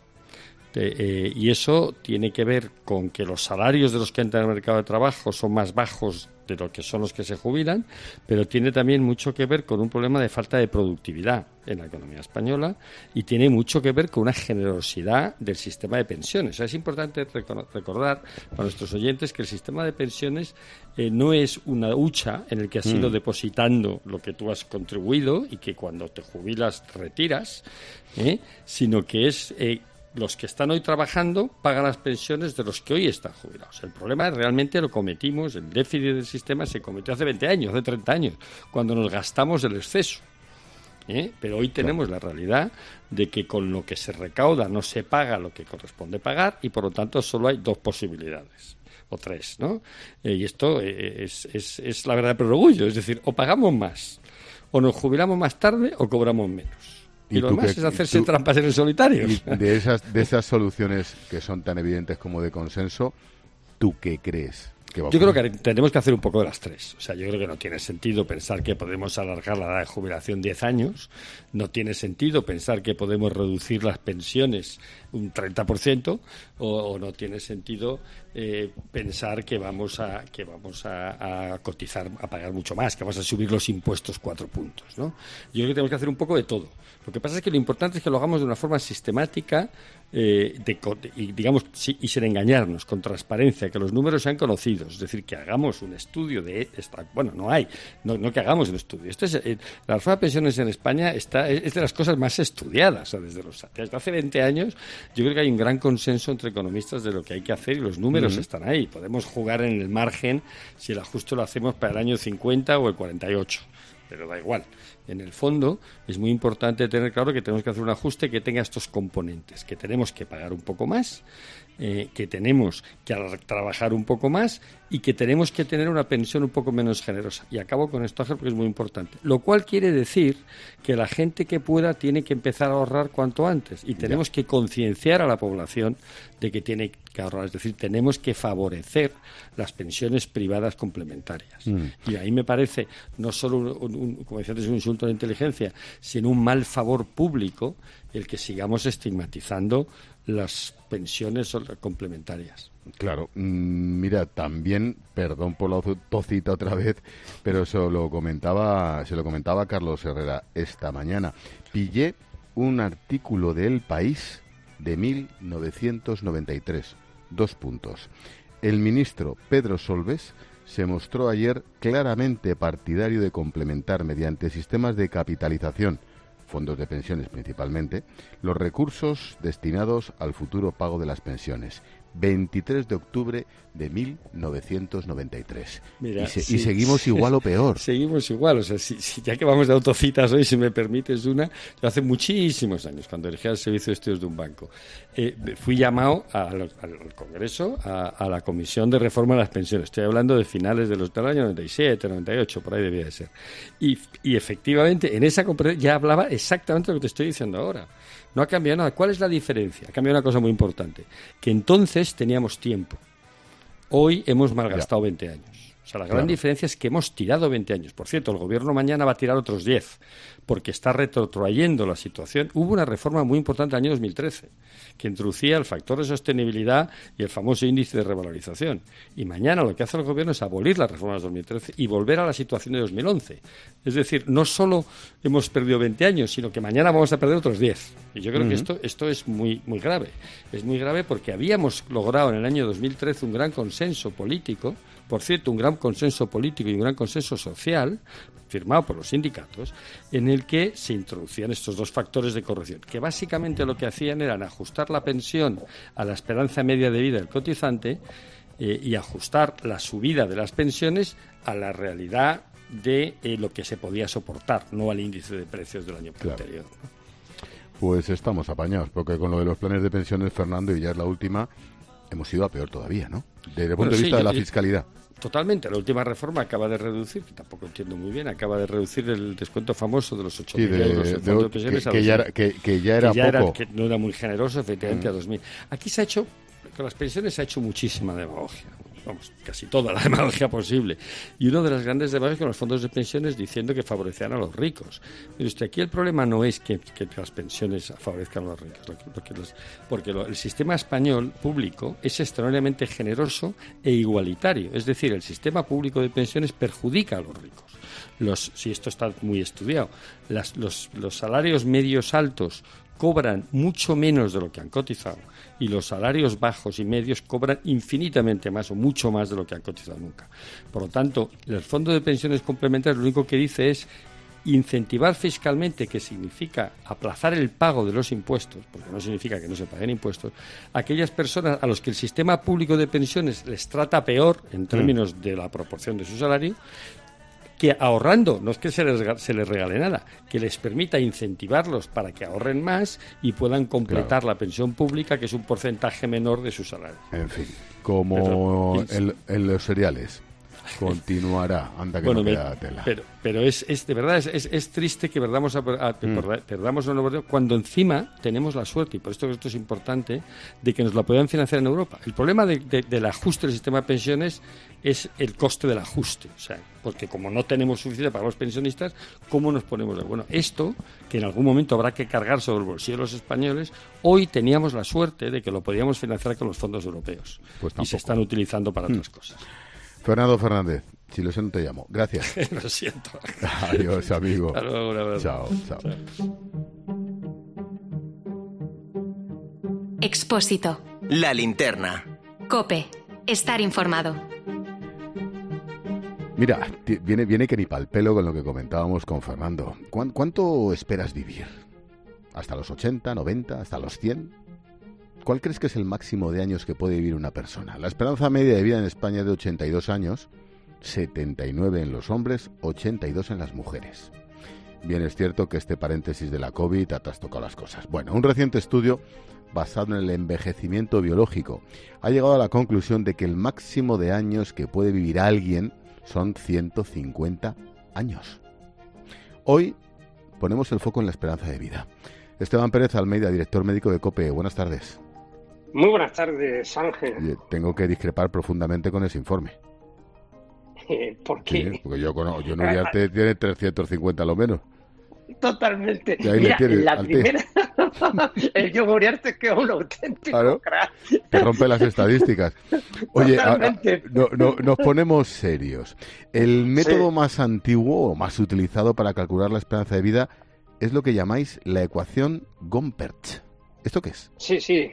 Y eso tiene que ver con que los salarios de los que entran al mercado de trabajo son más bajos de lo que son los que se jubilan, pero tiene también mucho que ver con un problema de falta de productividad en la economía española, y tiene mucho que ver con una generosidad del sistema de pensiones. O sea, es importante recordar para nuestros oyentes que el sistema de pensiones no es una hucha en el que has ido depositando lo que tú has contribuido y que cuando te jubilas retiras, sino que es los que están hoy trabajando pagan las pensiones de los que hoy están jubilados. El problema es realmente lo cometimos, el déficit del sistema se cometió hace 20 años, hace 30 años, cuando nos gastamos el exceso. Pero hoy tenemos la realidad de que con lo que se recauda no se paga lo que corresponde pagar, y por lo tanto solo hay dos posibilidades, o tres, ¿no? Y esto es la verdad del orgullo, es decir, o pagamos más, o nos jubilamos más tarde, o cobramos menos. Y lo demás es hacerse trampas en el solitario. Y de esas soluciones que son tan evidentes como de consenso, ¿tú qué crees? Yo creo que tenemos que hacer un poco de las tres. O sea, yo creo que no tiene sentido pensar que podemos alargar la edad de jubilación 10 años. No tiene sentido pensar que podemos reducir las pensiones un 30%, o no tiene sentido pensar que vamos a cotizar, a pagar mucho más, que vamos a subir los impuestos 4 puntos, ¿no? Yo creo que tenemos que hacer un poco de todo. Lo que pasa es que lo importante es que lo hagamos de una forma sistemática, y sin engañarnos, con transparencia, que los números sean conocidos, es decir, que hagamos un estudio no que hagamos un estudio. La reforma de pensiones en España es de las cosas más estudiadas, o sea, desde hace 20 años yo creo que hay un gran consenso entre economistas de lo que hay que hacer, y los números están ahí. Podemos jugar en el margen si el ajuste lo hacemos para el año 50 o el 48. Pero da igual. En el fondo es muy importante tener claro que tenemos que hacer un ajuste que tenga estos componentes, que tenemos que pagar un poco más, que tenemos que trabajar un poco más, y que tenemos que tener una pensión un poco menos generosa. Y acabo con esto, Ángel, porque es muy importante. Lo cual quiere decir que la gente que pueda tiene que empezar a ahorrar cuanto antes, y tenemos que concienciar a la población de que tiene que ahorrar. Es decir, tenemos que favorecer las pensiones privadas complementarias. Y ahí me parece no solo como decía antes, un insulto a la inteligencia, sino un mal favor público el que sigamos estigmatizando las pensiones complementarias. Claro, mira, también, perdón por la tocita otra vez, pero se lo comentaba Carlos Herrera esta mañana. Pillé un artículo de El País de 1993. 2 puntos. El ministro Pedro Solbes se mostró ayer claramente partidario de complementar mediante sistemas de capitalización, fondos de pensiones principalmente, los recursos destinados al futuro pago de las pensiones. 23 de octubre de 1993. Mira, y seguimos igual o peor. Seguimos igual. O sea, ya que vamos de autocitas hoy, si me permites una, yo hace muchísimos años, cuando elegí el servicio de estudios de un banco, fui llamado al Congreso, a la Comisión de Reforma de las Pensiones. Estoy hablando de finales del año 97, 98, por ahí debía de ser. Y efectivamente, en esa conferencia ya hablaba exactamente lo que te estoy diciendo ahora. No ha cambiado nada. ¿Cuál es la diferencia? Ha cambiado una cosa muy importante, que entonces teníamos tiempo. Hoy hemos malgastado 20 años. O sea, la gran diferencia es que hemos tirado 20 años. Por cierto, el gobierno mañana va a tirar otros 10, porque está retrotrayendo la situación. Hubo una reforma muy importante en el año 2013, que introducía el factor de sostenibilidad y el famoso índice de revalorización. Y mañana lo que hace el gobierno es abolir las reformas de 2013 y volver a la situación de 2011. Es decir, no solo hemos perdido 20 años, sino que mañana vamos a perder otros 10. Y yo creo que esto es muy, muy grave. Es muy grave porque habíamos logrado en el año 2013 un gran consenso político, por cierto, un gran consenso político y un gran consenso social, firmado por los sindicatos, en el que se introducían estos dos factores de corrección, que básicamente lo que hacían era ajustar la pensión a la esperanza media de vida del cotizante y ajustar la subida de las pensiones a la realidad de lo que se podía soportar, no al índice de precios del año anterior, ¿no? Pues estamos apañados, porque con lo de los planes de pensiones, Fernando, y ya es la última, hemos ido a peor todavía, ¿no? Desde el punto de vista de la fiscalidad. Totalmente. La última reforma acaba de reducir, que tampoco entiendo muy bien, acaba de reducir el descuento famoso de los 8.000 euros en fondo de pensiones a 2.000. Que ya era poco. Que no era muy generoso, efectivamente, a 2.000. Aquí se ha hecho, con las pensiones se ha hecho muchísima demagogia. Vamos, casi toda la demagogia posible. Y uno de las grandes demagogias con los fondos de pensiones diciendo que favorecían a los ricos. Pero aquí el problema no es que las pensiones favorezcan a los ricos, porque el sistema español público es extraordinariamente generoso e igualitario. Es decir, el sistema público de pensiones perjudica a los ricos. Si esto está muy estudiado, los salarios medios altos cobran mucho menos de lo que han cotizado y los salarios bajos y medios cobran infinitamente más o mucho más de lo que han cotizado nunca. Por lo tanto, el fondo de pensiones complementarias lo único que dice es incentivar fiscalmente, que significa aplazar el pago de los impuestos, porque no significa que no se paguen impuestos, a aquellas personas a los que el sistema público de pensiones les trata peor en términos de la proporción de su salario, que ahorrando, no es que se les regale nada, que les permita incentivarlos para que ahorren más y puedan completar la pensión pública, que es un porcentaje menor de su salario. En fin, como en los cereales. Continuará, anda que no queda tela. Pero es de verdad, es triste que perdamos una oportunidad cuando encima tenemos la suerte, y por esto es importante, de que nos la puedan financiar en Europa. El problema del ajuste del sistema de pensiones es el coste del ajuste, o sea, porque como no tenemos suficiente para los pensionistas, ¿cómo nos ponemos de bueno? Esto, que en algún momento habrá que cargar sobre el bolsillo de los españoles, hoy teníamos la suerte de que lo podíamos financiar con los fondos europeos, y se están utilizando para otras cosas. Fernando Fernández, si lo sé no te llamo. Gracias. Lo siento. Adiós, amigo. Hasta luego, un abrazo. Chao. Expósito. La linterna. COPE. Estar informado. Mira, viene que ni pa'l pelo con lo que comentábamos con Fernando. ¿Cuánto esperas vivir? ¿Hasta los 80, 90, hasta los 100? ¿Cuál crees que es el máximo de años que puede vivir una persona? La esperanza media de vida en España es de 82 años, 79 en los hombres, 82 en las mujeres. Bien, es cierto que este paréntesis de la COVID ha trastocado las cosas. Bueno, un reciente estudio basado en el envejecimiento biológico ha llegado a la conclusión de que el máximo de años que puede vivir alguien son 150 años. Hoy ponemos el foco en la esperanza de vida. Esteban Pérez Almeida, director médico de COPE. Buenas tardes. Muy buenas tardes, Ángel. Tengo que discrepar profundamente con ese informe. ¿Por qué? Sí, porque yo Uriarte tiene 350 a lo menos. Totalmente. Y ahí mira, tienes, la primera... el Yogo Uriarte es que es un auténtico crack. Te rompe las estadísticas. Oye, nos ponemos serios. El método más antiguo o más utilizado para calcular la esperanza de vida es lo que llamáis la ecuación Gompert. ¿Esto qué es? Sí.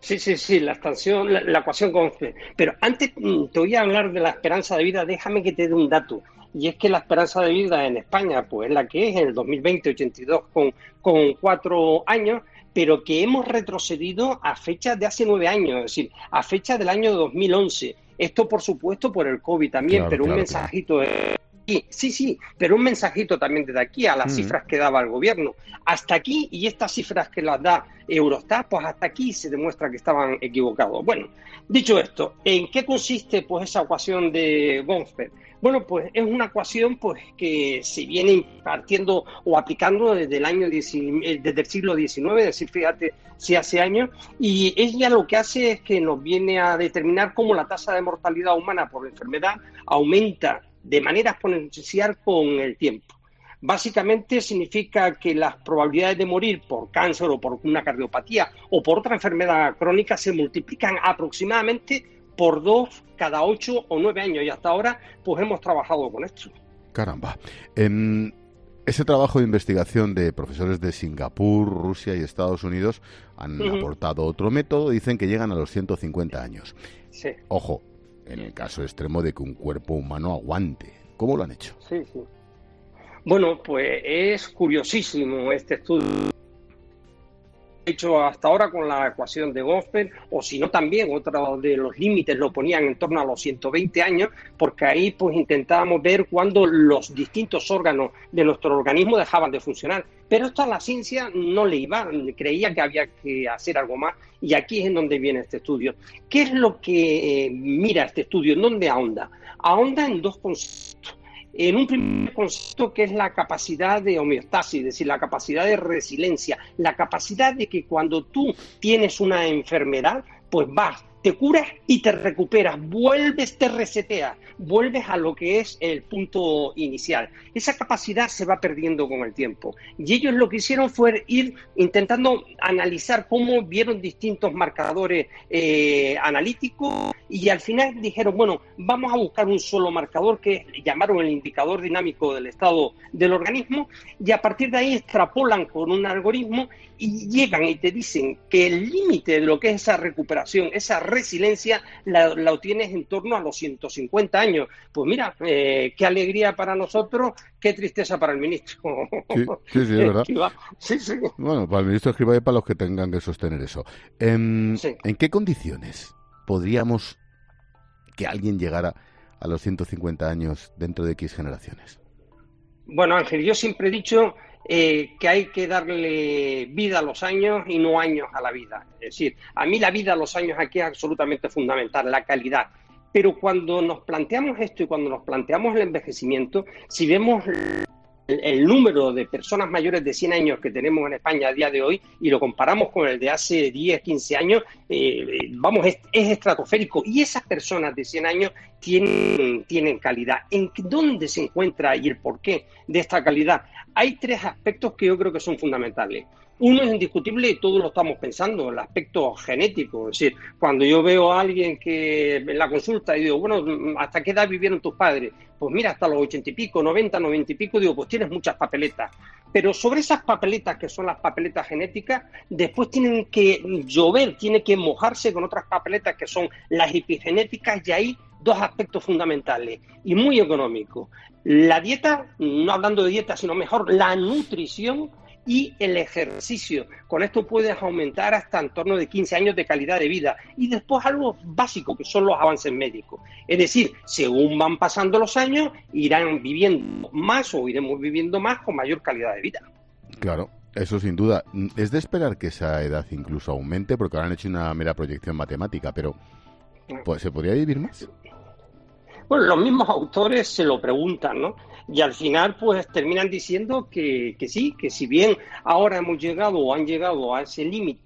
Sí, la ecuación Gonfler. Pero antes te voy a hablar de la esperanza de vida, déjame que te dé un dato. Y es que la esperanza de vida en España, pues es la que es, en el 2020, 82 con 4 años, pero que hemos retrocedido a fechas de hace 9 años, es decir, a fecha del año 2011. Esto, por supuesto, por el COVID también, claro, pero un mensajito... Sí, pero un mensajito también desde aquí a las cifras que daba el gobierno. Hasta aquí, y estas cifras que las da Eurostat, pues hasta aquí se demuestra que estaban equivocados. Bueno, dicho esto, ¿en qué consiste pues esa ecuación de Gonfler? Bueno, pues es una ecuación pues que se viene impartiendo o aplicando desde desde el siglo XIX, es decir, fíjate, si hace años, y ella lo que hace es que nos viene a determinar cómo la tasa de mortalidad humana por enfermedad aumenta de manera exponencial con el tiempo. Básicamente significa que las probabilidades de morir por cáncer o por una cardiopatía o por otra enfermedad crónica se multiplican aproximadamente por 2 cada 8 o 9 años y hasta ahora pues hemos trabajado con esto. Caramba. Ese trabajo de investigación de profesores de Singapur, Rusia y Estados Unidos han aportado otro método, dicen que llegan a los 150 años. Sí. Ojo, en el caso extremo de que un cuerpo humano aguante. ¿Cómo lo han hecho? Sí. Bueno, pues es curiosísimo este estudio hecho hasta ahora con la ecuación de Gonfler, o si no también otro de los límites lo ponían en torno a los 120 años, porque ahí pues intentábamos ver cuándo los distintos órganos de nuestro organismo dejaban de funcionar. Pero esto a la ciencia no le iba, creía que había que hacer algo más, y aquí es en donde viene este estudio. ¿Qué es lo que mira este estudio? ¿En dónde ahonda? Ahonda en 2 conceptos. En un primer concepto que es la capacidad de homeostasis, es decir, la capacidad de resiliencia, la capacidad de que cuando tú tienes una enfermedad, pues vas, te curas y te recuperas, vuelves, te reseteas, vuelves a lo que es el punto inicial. Esa capacidad se va perdiendo con el tiempo. Y ellos lo que hicieron fue ir intentando analizar cómo vieron distintos marcadores analíticos y al final dijeron, bueno, vamos a buscar un solo marcador que llamaron el indicador dinámico del estado del organismo y a partir de ahí extrapolan con un algoritmo y llegan y te dicen que el límite de lo que es esa recuperación, esa resiliencia, la obtienes en torno a los 150 años. Pues mira, qué alegría para nosotros, qué tristeza para el ministro. Sí, es verdad. Sí. Bueno, para el ministro Escrivá y para los que tengan que sostener eso. ¿En qué condiciones podríamos que alguien llegara a los 150 años dentro de X generaciones? Bueno, Ángel, yo siempre he dicho que hay que darle vida a los años y no años a la vida. Es decir, a mí la vida a los años aquí es absolutamente fundamental, la calidad. Pero cuando nos planteamos esto y cuando nos planteamos el envejecimiento, si vemos el número de personas mayores de 100 años que tenemos en España a día de hoy y lo comparamos con el de hace 10, 15 años, es estratosférico. Y esas personas de 100 años tienen calidad. ¿En dónde se encuentra y el porqué de esta calidad? Hay 3 aspectos que yo creo que son fundamentales. Uno es indiscutible y todos lo estamos pensando, el aspecto genético. Es decir, cuando yo veo a alguien que en la consulta y digo, bueno, ¿hasta qué edad vivieron tus padres? Pues mira, hasta los 80 y pico, 90 y pico, digo, pues tienes muchas papeletas. Pero sobre esas papeletas, que son las papeletas genéticas, después tienen que llover, tiene que mojarse con otras papeletas que son las epigenéticas y ahí 2 aspectos fundamentales y muy económicos. La dieta, no hablando de dieta, sino mejor la nutrición y el ejercicio. Con esto puedes aumentar hasta en torno de 15 años de calidad de vida. Y después algo básico, que son los avances médicos. Es decir, según van pasando los años, irán viviendo más o iremos viviendo más con mayor calidad de vida. Claro, eso sin duda. Es de esperar que esa edad incluso aumente, porque ahora han hecho una mera proyección matemática, pero pues, ¿se podría vivir más? Bueno, los mismos autores se lo preguntan, ¿no? Y al final, pues, terminan diciendo que sí, que si bien ahora hemos llegado o han llegado a ese límite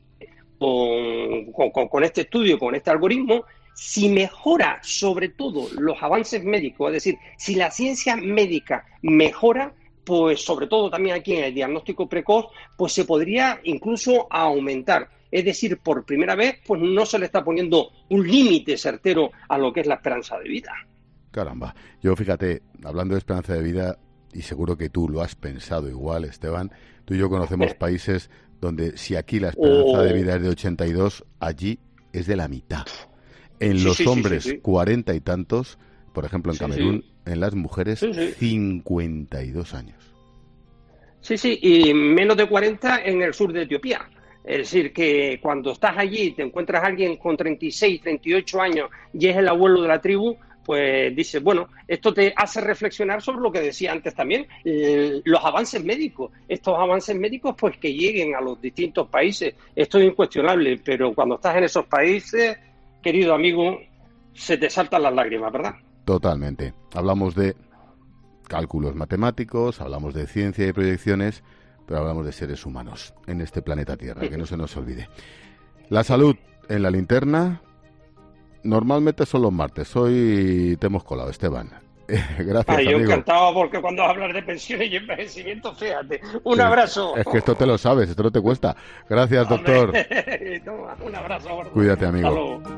con este estudio, con este algoritmo, si mejora sobre todo los avances médicos, es decir, si la ciencia médica mejora, pues sobre todo también aquí en el diagnóstico precoz, pues se podría incluso aumentar. Es decir, por primera vez, pues no se le está poniendo un límite certero a lo que es la esperanza de vida. Caramba, yo fíjate, hablando de esperanza de vida, y seguro que tú lo has pensado igual, Esteban, tú y yo conocemos países donde si aquí la esperanza de vida es de 82, allí es de la mitad. En los hombres, sí. 40 y tantos, por ejemplo en Camerún, en las mujeres, 52 años. Sí, y menos de 40 en el sur de Etiopía. Es decir, que cuando estás allí y te encuentras a alguien con 36, 38 años y es el abuelo de la tribu, pues dices, bueno, esto te hace reflexionar sobre lo que decía antes también, los avances médicos. Estos avances médicos, pues que lleguen a los distintos países, esto es incuestionable, pero cuando estás en esos países, querido amigo, se te saltan las lágrimas, ¿verdad? Totalmente. Hablamos de cálculos matemáticos, hablamos de ciencia y proyecciones, pero hablamos de seres humanos en este planeta Tierra, que no se nos olvide. La salud en la linterna, normalmente son los martes. Hoy te hemos colado, Esteban. Gracias, amigo. Yo encantado, porque cuando hablas de pensiones y envejecimiento, fíjate. Un abrazo. Es que esto te lo sabes, esto no te cuesta. Gracias, doctor. Toma, un abrazo. Gordo. Cuídate, amigo. Hasta luego.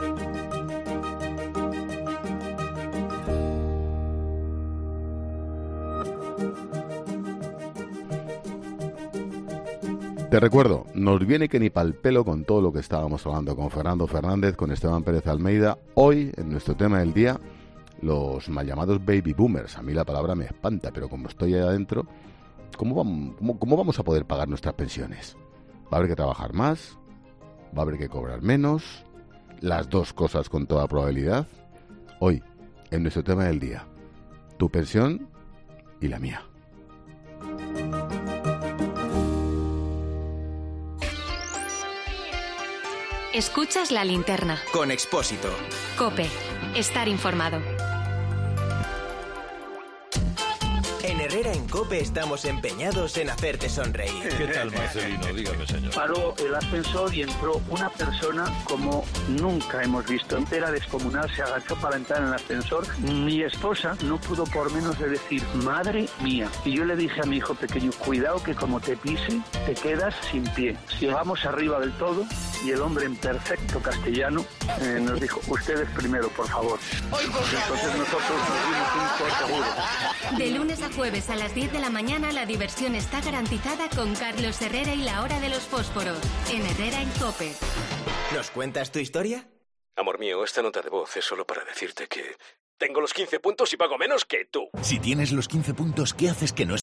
Te recuerdo, nos viene que ni pa'l pelo con todo lo que estábamos hablando con Fernando Fernández, con Esteban Pérez Almeida. Hoy, en nuestro tema del día, los mal llamados baby boomers. A mí la palabra me espanta, pero como estoy ahí adentro, ¿cómo vamos a poder pagar nuestras pensiones? ¿Va a haber que trabajar más? ¿Va a haber que cobrar menos? Las dos cosas con toda probabilidad. Hoy, en nuestro tema del día, tu pensión y la mía. Escuchas La Linterna. Con Expósito. COPE. Estar informado. En Herrera en COPE estamos empeñados en hacerte sonreír. ¿Qué tal, Marcelino? Dígame, señor. Paró el ascensor y entró una persona como nunca hemos visto. Entera descomunal, se agachó para entrar en el ascensor. Mi esposa no pudo por menos de decir, madre mía. Y yo le dije a mi hijo pequeño, cuidado que como te pise, te quedas sin pie. Sigamos arriba del todo. Y el hombre en perfecto castellano nos dijo, ustedes primero, por favor. Entonces nosotros nos dimos un seguro. De lunes a jueves a las 10 de la mañana la diversión está garantizada con Carlos Herrera y la hora de los fósforos. En Herrera en COPE. ¿Nos cuentas tu historia? Amor mío, esta nota de voz es solo para decirte que tengo los 15 puntos y pago menos que tú. Si tienes los 15 puntos, ¿qué haces que no